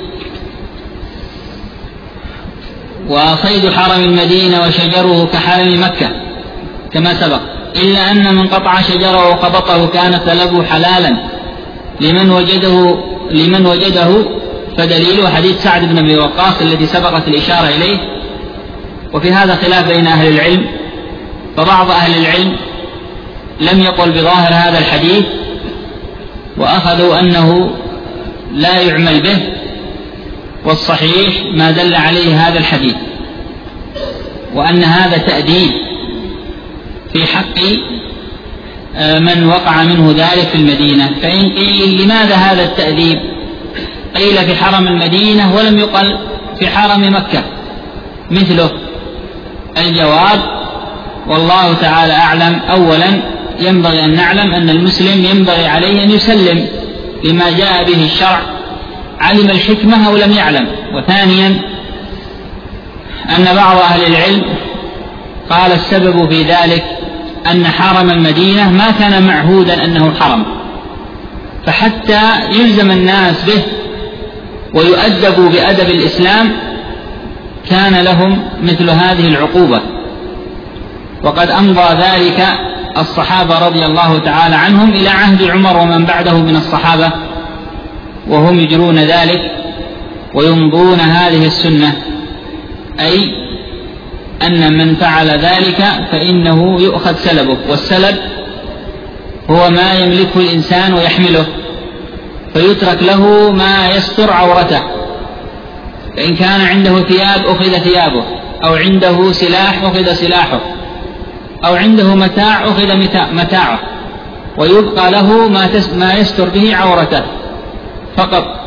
وصيد حرم المدينة وشجره كحرم مكة كما سبق، إلا أن من قطع شجره وقبطه كان طلبه حلالا لمن وجده لمن وجده فدليله حديث سعد بن أبي وقاص الذي سبقت الإشارة إليه. وفي هذا خلاف بين أهل العلم، فبعض أهل العلم لم يقل بظاهر هذا الحديث وأخذوا أنه لا يعمل به، والصحيح ما دل عليه هذا الحديث، وأن هذا تأديب في حق من وقع منه ذلك في المدينة. فإن قيل لماذا هذا التأديب؟ قيل في حرم المدينة ولم يقل في حرم مكة مثله. الجواب والله تعالى أعلم. أولا ينبغي أن نعلم أن المسلم ينبغي عليه أن يسلم لما جاء به الشرع، علم الحكمة أو لم يعلم. وثانيا أن بعض أهل العلم قال السبب في ذلك أن حرم المدينة ما كان معهودا أنه حرم، فحتى يلزم الناس به ويؤدبوا بأدب الإسلام كان لهم مثل هذه العقوبة. وقد أمضى ذلك الصحابة رضي الله تعالى عنهم إلى عهد عمر ومن بعده من الصحابة وهم يجرون ذلك ويمضون هذه السنة، أي أن من فعل ذلك فإنه يؤخذ سلبه، والسلب هو ما يملكه الإنسان ويحمله، فيترك له ما يستر عورته. فإن كان عنده ثياب أخذ ثيابه، أو عنده سلاح أخذ سلاحه، أو عنده متاع أخذ متاعه، ويبقى له ما يستر به عورته فقط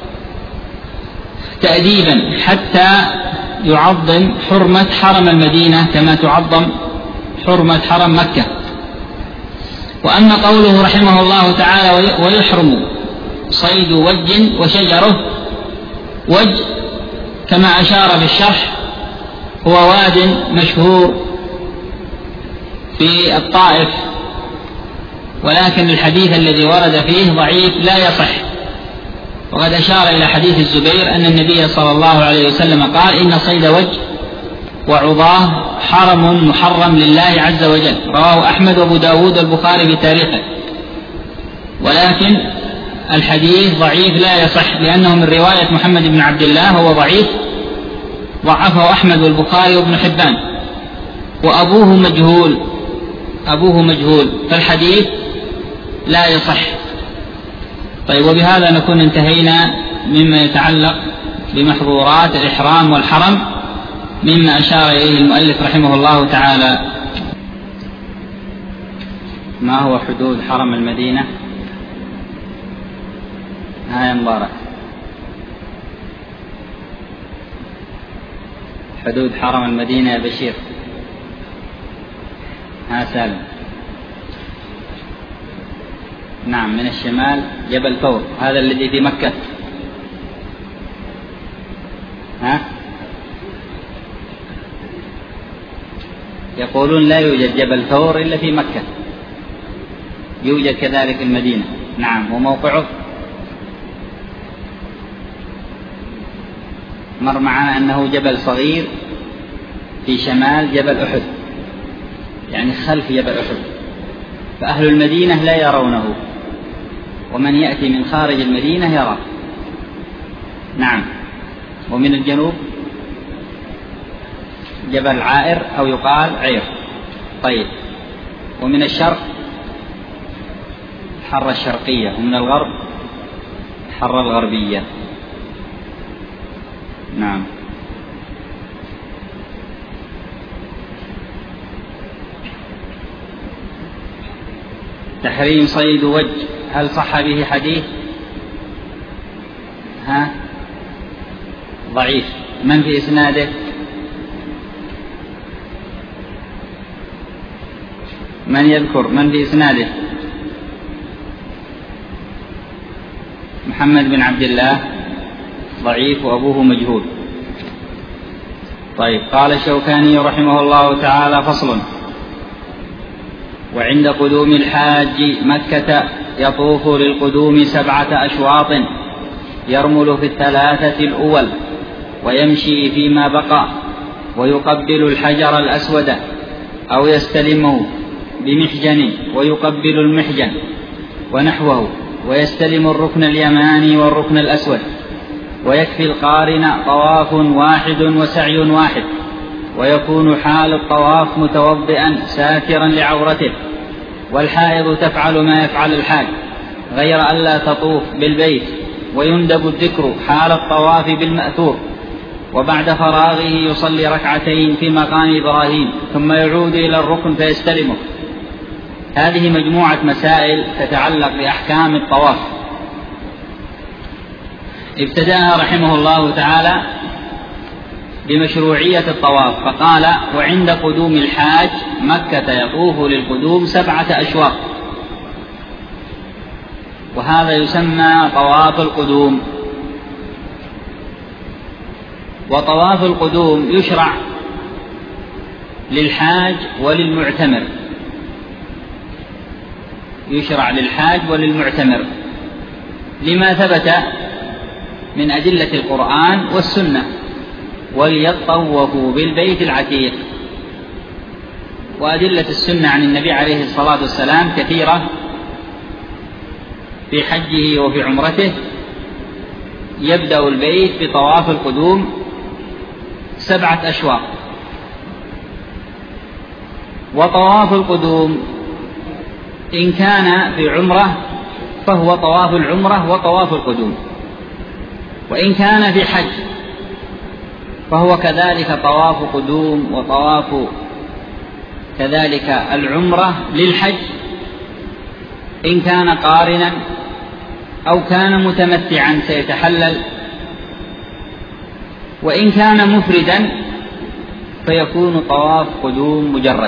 تأديبا حتى يعظم حرمة حرم المدينة كما تعظم حرمة حرم مكة. وأما قوله رحمه الله تعالى ويحرم صيد وج وشجره، وج كما أشار بالشرح هو واد مشهور في الطائف، ولكن الحديث الذي ورد فيه ضعيف لا يصح. وقد أشار إلى حديث الزبير أن النبي صلى الله عليه وسلم قال إن صيد وج وعضاه حرم محرم لله عز وجل، رواه أحمد وأبو داود والبخاري في تاريخه. ولكن الحديث ضعيف لا يصح لأنه من رواية محمد بن عبد الله، هو ضعيف ضعفه أحمد والبخاري وابن حبان، وأبوه مجهول أبوه مجهول فالحديث لا يصح. طيب، وبهذا نكون انتهينا مما يتعلق بمحظورات الإحرام والحرم مما أشار إليه المؤلف رحمه الله تعالى. ما هو حدود حرم المدينة؟ ها يا مبارك، حدود حرم المدينة يا بشير. ها سالم. نعم، من الشمال جبل ثور، هذا الذي في مكة. ها يقولون لا يوجد جبل ثور إلا في مكة، يوجد كذلك المدينة. نعم، وموقعه مر معنا أنه جبل صغير في شمال جبل أحد، يعني خلف جبل أحد، فأهل المدينة لا يرونه، ومن يأتي من خارج المدينة يرى. نعم، ومن الجنوب جبل عائر أو يقال عير. طيب، ومن الشرق حر الشرقية، ومن الغرب حر الغربية. نعم. تحريم صيد وج، هل صح به حديث؟ ها ضعيف. من في إسناده؟ من يذكر من في إسناده؟ محمد بن عبد الله ضعيف وأبوه مجهول. طيب، قال الشوكاني رحمه الله تعالى: فصل: وعند قدوم الحاج مكة يطوف للقدوم سبعة أشواط، يرمل في الثلاثة الأول ويمشي فيما بقى، ويقبل الحجر الأسود أو يستلمه بمحجن ويقبل المحجن ونحوه، ويستلم الركن اليماني والركن الأسود، ويكفي القارن طواف واحد وسعي واحد، ويكون حال الطواف متوضئا ساترا لعورته. والحائض تفعل ما يفعل الحاج غير أن لا تطوف بالبيت، ويندب الذكر حال الطواف بالمأثور، وبعد فراغه يصلي ركعتين في مقام إبراهيم ثم يعود إلى الركن فيستلمه. هذه مجموعة مسائل تتعلق بأحكام الطواف. ابتدأها رحمه الله تعالى بمشروعية الطواف، فقال: وعند قدوم الحاج مكة يطوف للقدوم سبعة أشواط، وهذا يسمى طواف القدوم. وطواف القدوم يشرع للحاج وللمعتمر، يشرع للحاج وللمعتمر لما ثبت من أدلة القرآن والسنة: وليطوفوا بالبيت العتيق. وأدلة السنة عن النبي عليه الصلاة والسلام كثيرة في حجه وفي عمرته. يبدأ البيت بطواف القدوم سبعة أشواط. وطواف القدوم إن كان في عمرة فهو طواف العمرة وطواف القدوم، وإن كان في حج فهو كذلك طواف قدوم وطواف كذلك العمرة للحج إن كان قارنا أو كان متمتعا سيتحلل، وإن كان مفردا فيكون طواف قدوم مجرد.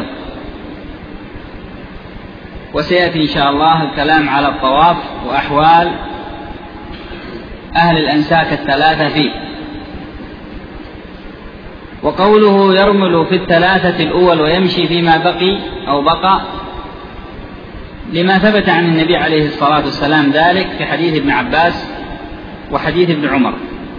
وسيأتي إن شاء الله الكلام على الطواف وأحوال أهل الأنساك الثلاثة فيه. وقوله يرمل في الثلاثة الأول ويمشي فيما بقي أو بقى لما ثبت عن النبي عليه الصلاة والسلام ذلك في حديث ابن عباس وحديث ابن عمر.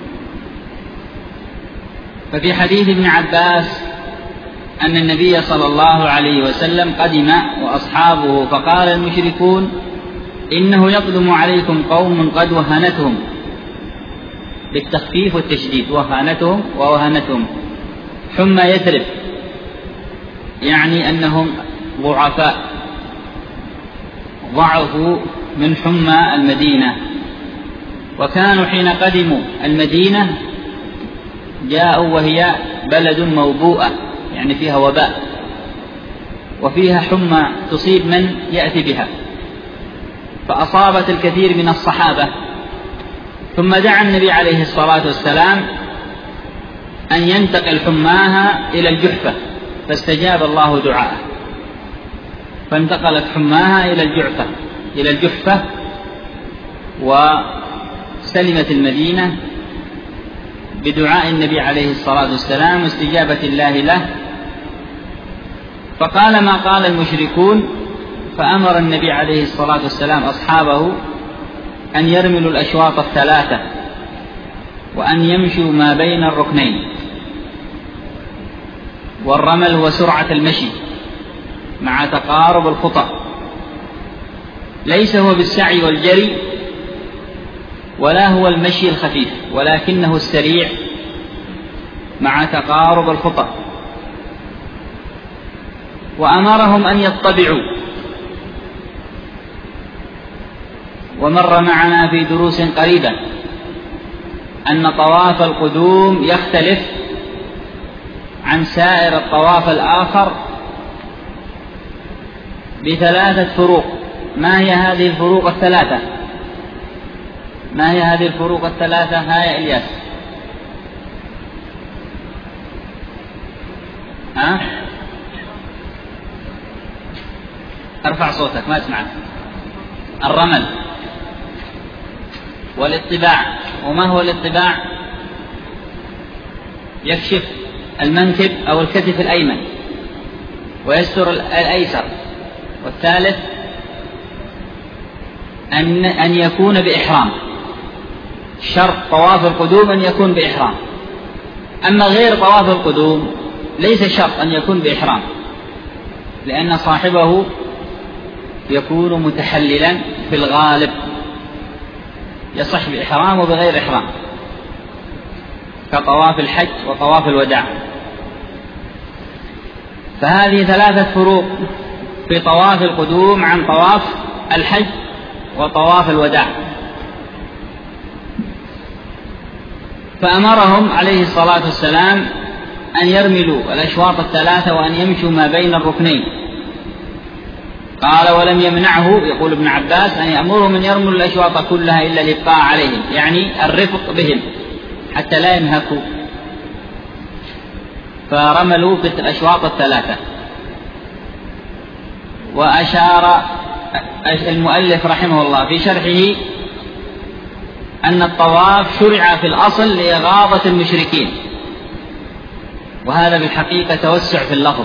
ففي حديث ابن عباس أن النبي صلى الله عليه وسلم قدم وأصحابه فقال المشركون: إنه يقدم عليكم قوم قد وهنتهم، بالتخفيف والتشديد، وهانتهم ووهنتهم حمى يثرب، يعني أنهم ضعفاء، ضعفوا من حمى المدينة. وكانوا حين قدموا المدينة جاءوا وهي بلد موبوءة، يعني فيها وباء وفيها حمى تصيب من يأتي بها، فأصابت الكثير من الصحابة. ثم دعا النبي عليه الصلاة والسلام أن ينتقل حماها إلى الجحفة، فاستجاب الله دعاءه، فانتقلت حماها إلى الجحفة إلى الجحفة وسلمت المدينة بدعاء النبي عليه الصلاة والسلام واستجابة الله له. فقال ما قال المشركون، فأمر النبي عليه الصلاة والسلام أصحابه أن يرملوا الأشواط الثلاثة وأن يمشوا ما بين الركنين. والرمل هو سرعة المشي مع تقارب الخطى، ليس هو بالسعي والجري ولا هو المشي الخفيف، ولكنه السريع مع تقارب الخطى. وأمرهم أن يطبعوا. ومر معنا في دروس قريبة أن طواف القدوم يختلف عن سائر الطواف الآخر بثلاثة فروق. ما هي هذه الفروق الثلاثة؟ ما هي هذه الفروق الثلاثة؟ ها يا إلياس؟ ها؟ ارفع صوتك ما اسمعك. الرمل والاطباع. وما هو الاطباع؟ يكشف المنكب أو الكتف الأيمن ويستر الأيسر. والثالث أن أن يكون بإحرام، شرط طواف القدوم أن يكون بإحرام. أما غير طواف القدوم ليس شرط أن يكون بإحرام، لأن صاحبه يكون متحللا في الغالب، يصح بإحرام وبغير إحرام، كطواف الحج وطواف الوداع. فهذه ثلاثة فروق في طواف القدوم عن طواف الحج وطواف الوداع. فأمرهم عليه الصلاة والسلام أن يرملوا الأشواط الثلاثة وأن يمشوا ما بين الركنين. قال: ولم يمنعه، يقول ابن عباس، أن يأمرهم أن يرملوا الأشواط كلها إلا الإبقاء عليهم، يعني الرفق بهم حتى لا ينهكوا. فرملوا بالأشواط الثلاثة. وأشار المؤلف رحمه الله في شرحه أن الطواف شرع في الأصل لإغاظة المشركين، وهذا بالحقيقة توسع في اللفظ،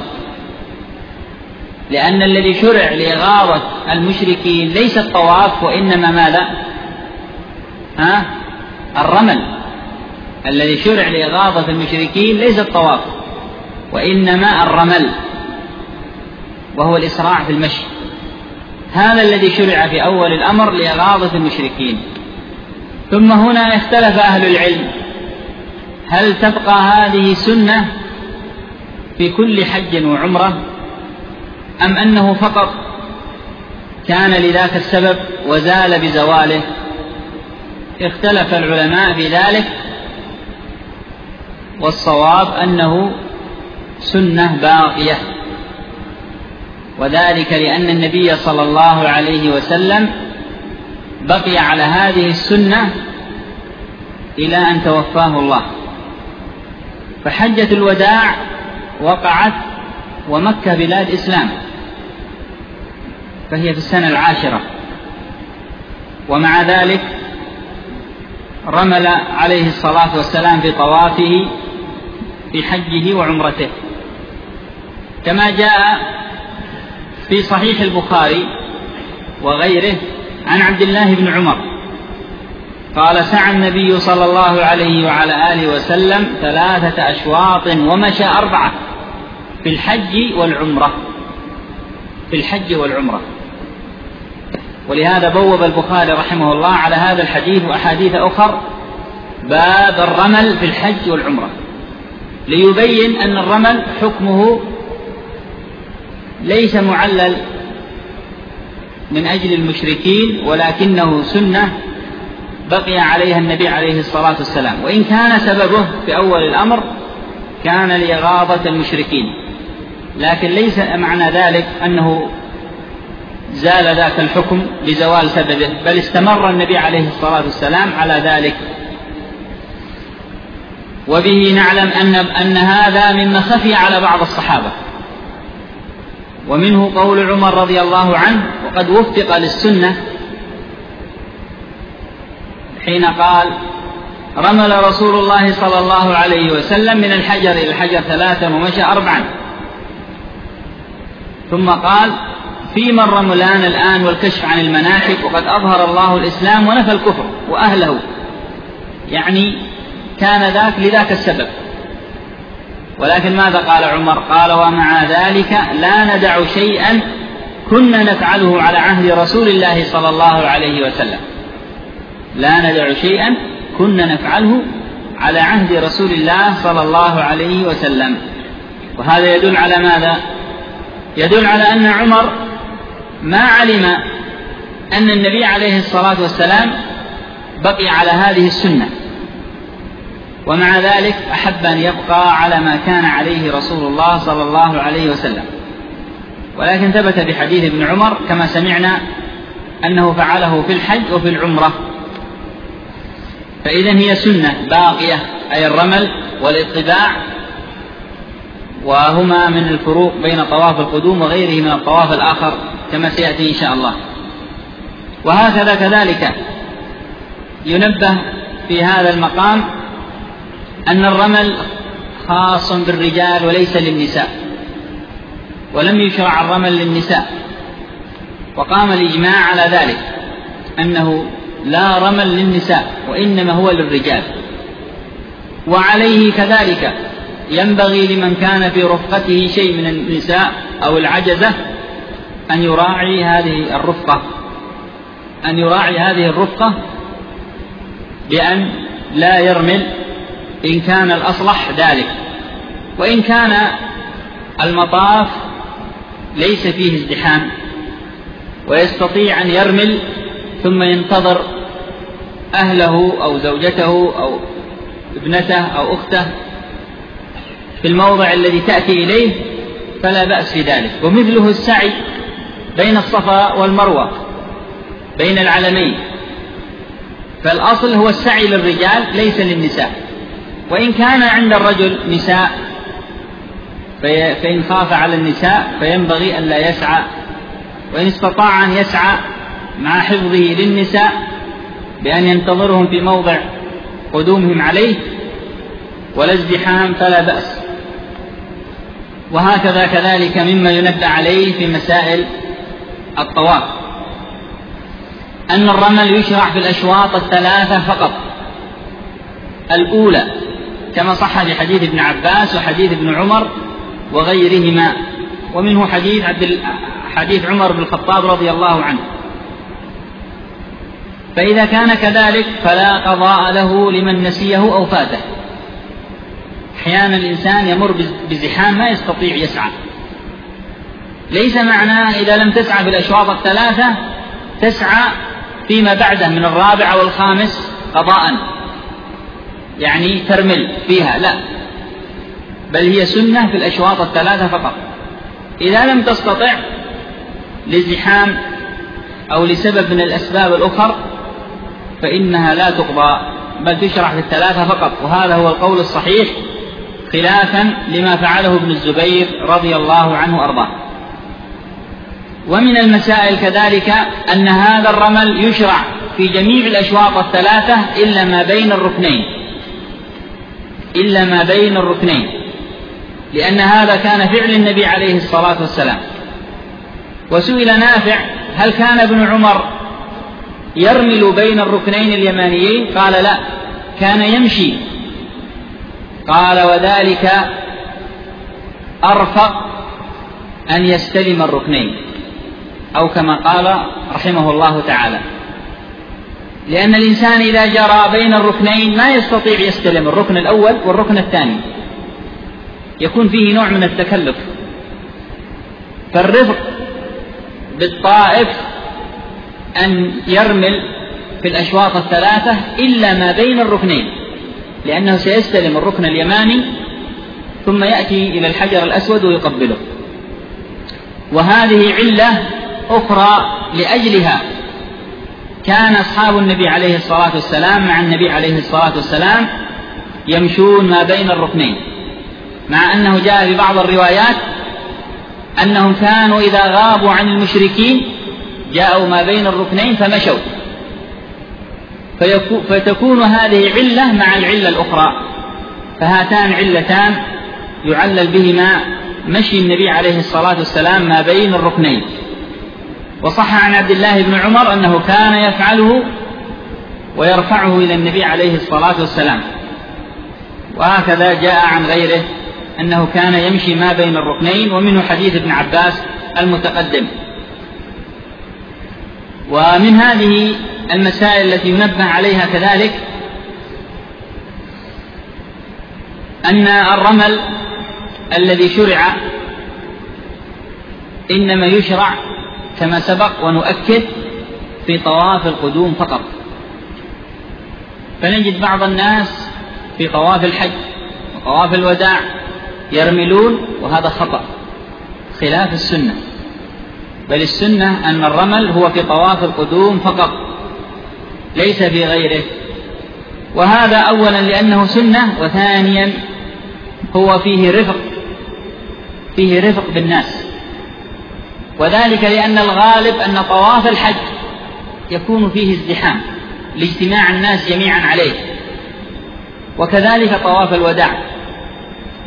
لأن الذي شرع لإغاظة المشركين ليس الطواف وإنما ماذا؟ ها؟ الرمل. الذي شرع لإغاظة المشركين ليس الطواف وإنما الرمل، وهو الإسراع في المشي. هذا الذي شرع في أول الأمر لإغاظة المشركين. ثم هنا اختلف أهل العلم: هل تبقى هذه سنة في كل حج وعمرة، أم أنه فقط كان لذاك السبب وزال بزواله؟ اختلف العلماء في ذلك، والصواب أنه سنة باقية، وذلك لأن النبي صلى الله عليه وسلم بقي على هذه السنة إلى أن توفاه الله. فحجة الوداع وقعت ومكة بلاد إسلام، فهي في السنة العاشرة، ومع ذلك رمل عليه الصلاة والسلام في طوافه في حجه وعمرته، كما جاء في صحيح البخاري وغيره عن عبد الله بن عمر قال: سعى النبي صلى الله عليه وعلى آله وسلم ثلاثة أشواط ومشى أربعة في الحج والعمرة، في الحج والعمرة. ولهذا بوب البخاري رحمه الله على هذا الحديث وأحاديث أخر باب الرمل في الحج والعمرة، ليبين أن الرمل حكمه ليس معلل من أجل المشركين، ولكنه سنة بقي عليها النبي عليه الصلاة والسلام، وإن كان سببه في أول الأمر كان لإغاظة المشركين، لكن ليس معنى ذلك أنه زال ذاك الحكم لزوال سببه، بل استمر النبي عليه الصلاة والسلام على ذلك. وبه نعلم أن, أن هذا مما خفي على بعض الصحابة، ومنه قول عمر رضي الله عنه: وقد وفق للسنة، حين قال: رمل رسول الله صلى الله عليه وسلم من الحجر إلى الحجر ثلاثا ومشى أربعا، ثم قال: فيما الرملان الآن والكشف عن المناكب، وقد أظهر الله الإسلام ونفى الكفر وأهله، يعني كان ذاك لذاك السبب. ولكن ماذا قال عمر؟ قال: ومع ذلك لا ندع شيئا كنا نفعله على عهد رسول الله صلى الله عليه وسلم، لا ندع شيئا كنا نفعله على عهد رسول الله صلى الله عليه وسلم. وهذا يدل على ماذا؟ يدل على أن عمر ما علم أن النبي عليه الصلاة والسلام بقي على هذه السنة، ومع ذلك أحب أن يبقى على ما كان عليه رسول الله صلى الله عليه وسلم. ولكن ثبت بحديث ابن عمر كما سمعنا أنه فعله في الحج وفي العمرة. فإذن هي سنة باقية، أي الرمل والاتباع، وهما من الفروق بين طواف القدوم وغيره من الطواف الآخر كما سيأتي إن شاء الله. وهكذا كذلك ينبه في هذا المقام أن الرمل خاص بالرجال وليس للنساء، ولم يشرع الرمل للنساء، وقام الإجماع على ذلك أنه لا رمل للنساء وإنما هو للرجال. وعليه كذلك ينبغي لمن كان في رفقته شيء من النساء أو العجزة أن يراعي هذه الرفقة أن يراعي هذه الرفقة بأن لا يرمل إن كان الأصلح ذلك. وإن كان المطاف ليس فيه ازدحام ويستطيع أن يرمل ثم ينتظر أهله أو زوجته أو ابنته أو أخته في الموضع الذي تأتي إليه فلا بأس في ذلك. ومثله السعي بين الصفا والمروة بين العلمين، فالأصل هو السعي للرجال ليس للنساء. وإن كان عند الرجل نساء فإن خاف على النساء فينبغي أن لا يسعى، وإن استطاع أن يسعى مع حفظه للنساء بأن ينتظرهم في موضع قدومهم عليه ولا ازدحام فلا بأس. وهكذا كذلك مما ينبه عليه في مسائل الطواف أن الرمل يشرع في الأشواط الثلاثة فقط، الأولى كما صح في حديث ابن عباس وحديث ابن عمر وغيرهما، ومنه حديث عبد حديث عمر بن الخطاب رضي الله عنه. فإذا كان كذلك فلا قضاء له لمن نسيه أو فاته. أحيانا الإنسان يمر بزحام ما يستطيع يسعى، ليس معناه إذا لم تسعى بالأشواط الثلاثة تسعى فيما بعده من الرابع والخامس قضاء، يعني ترمل فيها، لا، بل هي سنة في الأشواط الثلاثة فقط. إذا لم تستطع لزحام أو لسبب من الأسباب الأخرى فإنها لا تقضى بل تشرع في الثلاثة فقط، وهذا هو القول الصحيح خلافا لما فعله ابن الزبير رضي الله عنه وأرضاه. ومن المسائل كذلك أن هذا الرمل يشرع في جميع الأشواط الثلاثة إلا ما بين الركنين إلا ما بين الركنين لأن هذا كان فعل النبي عليه الصلاة والسلام. وسئل نافع هل كان ابن عمر يرمل بين الركنين اليمانيين؟ قال لا، كان يمشي. قال وذلك أرفق أن يستلم الركنين، أو كما قال رحمه الله تعالى، لأن الإنسان إذا جرى بين الركنين ما يستطيع يستلم الركن الأول والركن الثاني، يكون فيه نوع من التكلف. فالرفق بالطائف أن يرمل في الأشواط الثلاثة إلا ما بين الركنين، لأنه سيستلم الركن اليماني ثم يأتي إلى الحجر الأسود ويقبله. وهذه علة أخرى لأجلها كان أصحاب النبي عليه الصلاة والسلام مع النبي عليه الصلاة والسلام يمشون ما بين الركنين، مع أنه جاء في بعض الروايات أنهم كانوا إذا غابوا عن المشركين جاءوا ما بين الركنين فمشوا، فتكون هذه علة مع العلة الأخرى، فهاتان علتان يعلل بهما مشي النبي عليه الصلاة والسلام ما بين الركنين. وصح عن عبد الله بن عمر أنه كان يفعله ويرفعه إلى النبي عليه الصلاة والسلام، وهكذا جاء عن غيره أنه كان يمشي ما بين الركنين، ومنه حديث ابن عباس المتقدم. ومن هذه المسائل التي ينبه عليها كذلك أن الرمل الذي شرع إنما يشرع كما سبق ونؤكد في طواف القدوم فقط. فنجد بعض الناس في طواف الحج وطواف الوداع يرملون، وهذا خطأ خلاف السنة، بل السنة أن الرمل هو في طواف القدوم فقط ليس في غيره. وهذا أولا لأنه سنة، وثانيا هو فيه رفق فيه رفق بالناس، وذلك لأن الغالب أن طواف الحج يكون فيه ازدحام لاجتماع الناس جميعا عليه، وكذلك طواف الوداع.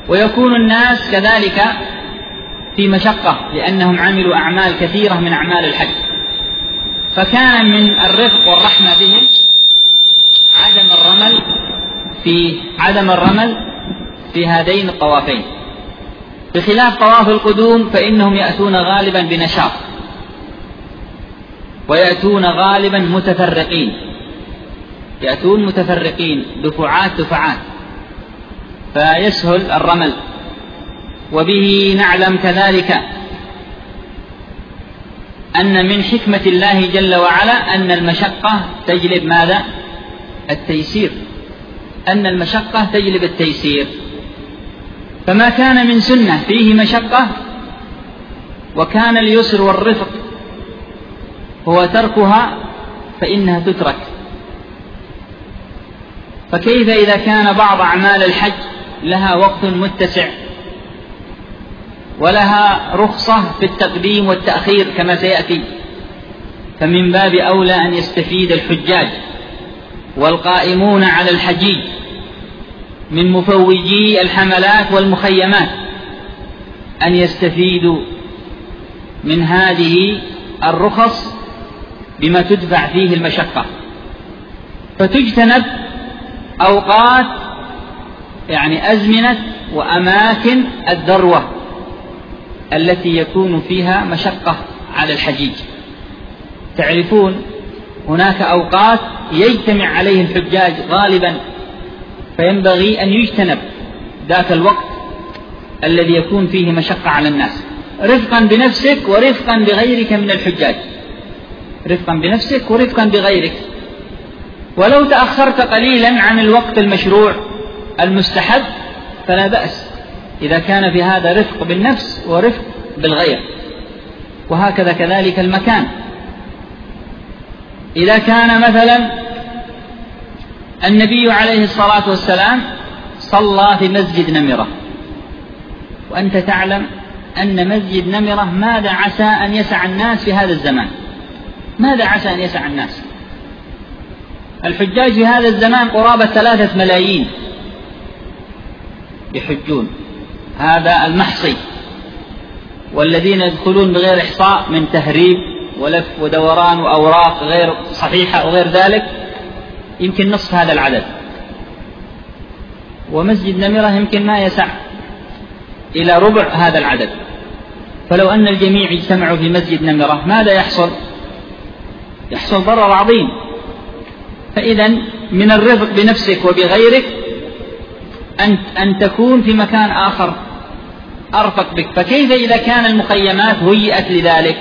ويكون الناس كذلك في مشقة لأنهم عملوا أعمال كثيرة من أعمال الحج، فكان من الرفق والرحمة بهم عدم الرمل في عدم الرمل في هذين الطوافين، بخلاف طواف القدوم فإنهم يأتون غالبا بنشاط ويأتون غالبا متفرقين، يأتون متفرقين دفعات دفعات فيسهل الرمل. وبه نعلم كذلك أن من حكمة الله جل وعلا أن المشقة تجلب ماذا؟ التيسير، أن المشقة تجلب التيسير، فما كان من سنة فيه مشقة وكان اليسر والرفق هو تركها فإنها تترك. فكيف إذا كان بعض أعمال الحج لها وقت متسع ولها رخصة في التقديم والتأخير كما سيأتي، فمن باب أولى أن يستفيد الحجاج والقائمون على الحجيج من مفوجي الحملات والمخيمات أن يستفيدوا من هذه الرخص بما تدفع فيه المشقة، فتجتنب أوقات يعني أزمنة وأماكن الذروة التي يكون فيها مشقة على الحجيج. تعرفون هناك أوقات يجتمع عليه الحجاج غالبا، فينبغي أن يجتنب ذاك الوقت الذي يكون فيه مشقة على الناس، رفقا بنفسك ورفقا بغيرك من الحجاج، رفقا بنفسك ورفقا بغيرك. ولو تأخرت قليلا عن الوقت المشروع المستحب فلا بأس إذا كان في هذا رفق بالنفس ورفق بالغير. وهكذا كذلك المكان، إذا كان مثلا النبي عليه الصلاة والسلام صلى في مسجد نمرة، وأنت تعلم أن مسجد نمرة ماذا عسى أن يسع الناس في هذا الزمان، ماذا عسى أن يسع الناس؟ الحجاج في هذا الزمان قرابة ثلاثة ملايين يحجون، هذا المحصي، والذين يدخلون بغير إحصاء من تهريب ولف ودوران وأوراق غير صحيحة وغير ذلك يمكن نصف هذا العدد، ومسجد نمرة يمكن ما يسع إلى ربع هذا العدد. فلو أن الجميع اجتمعوا في مسجد نمرة ماذا يحصل؟ يحصل ضرر عظيم. فإذا من الرفق بنفسك وبغيرك أن, أن تكون في مكان آخر أرفق بك. فكيف إذا كان المخيمات هيئت لذلك؟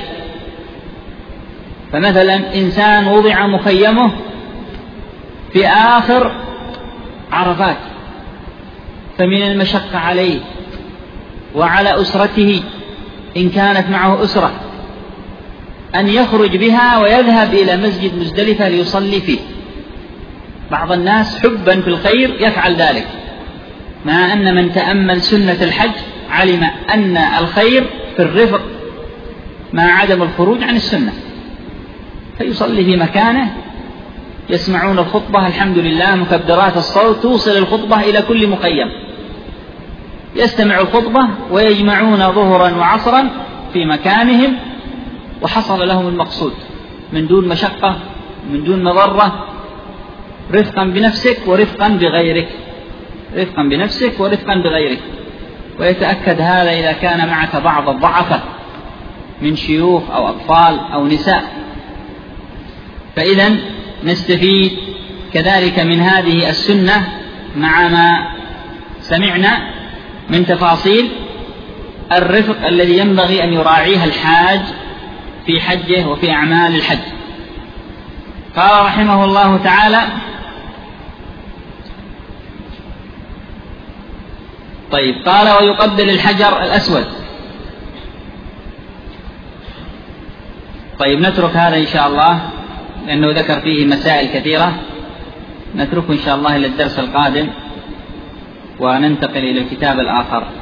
فمثلا إنسان وضع مخيمه في آخر عرفات، فمن المشقة عليه وعلى أسرته إن كانت معه أسرة أن يخرج بها ويذهب إلى مسجد مزدلفة ليصلي فيه. بعض الناس حبا في الخير يفعل ذلك، مع أن من تأمل سنة الحج علم أن الخير في الرفق مع عدم الخروج عن السنة، فيصلي في مكانه، يسمعون الخطبة الحمد لله مكبرات الصوت توصل الخطبة إلى كل مخيم، يستمع الخطبة ويجمعون ظهرا وعصرا في مكانهم وحصل لهم المقصود من دون مشقة من دون مضرة، رفقا بنفسك ورفقا بغيرك، رفقا بنفسك ورفقا بغيرك. ويتأكد هذا إذا كان معك بعض الضعفة من شيوخ أو أطفال أو نساء. فإذا نستفيد كذلك من هذه السنة مع ما سمعنا من تفاصيل الرفق الذي ينبغي أن يراعيه الحاج في حجه وفي أعمال الحج. قال رحمه الله تعالى: طيب، قال: ويقبل الحجر الأسود. طيب، نترك هذا إن شاء الله لأنه ذكر فيه مسائل كثيرة، نتركه إن شاء الله إلى الدرس القادم وننتقل إلى الكتاب الآخر.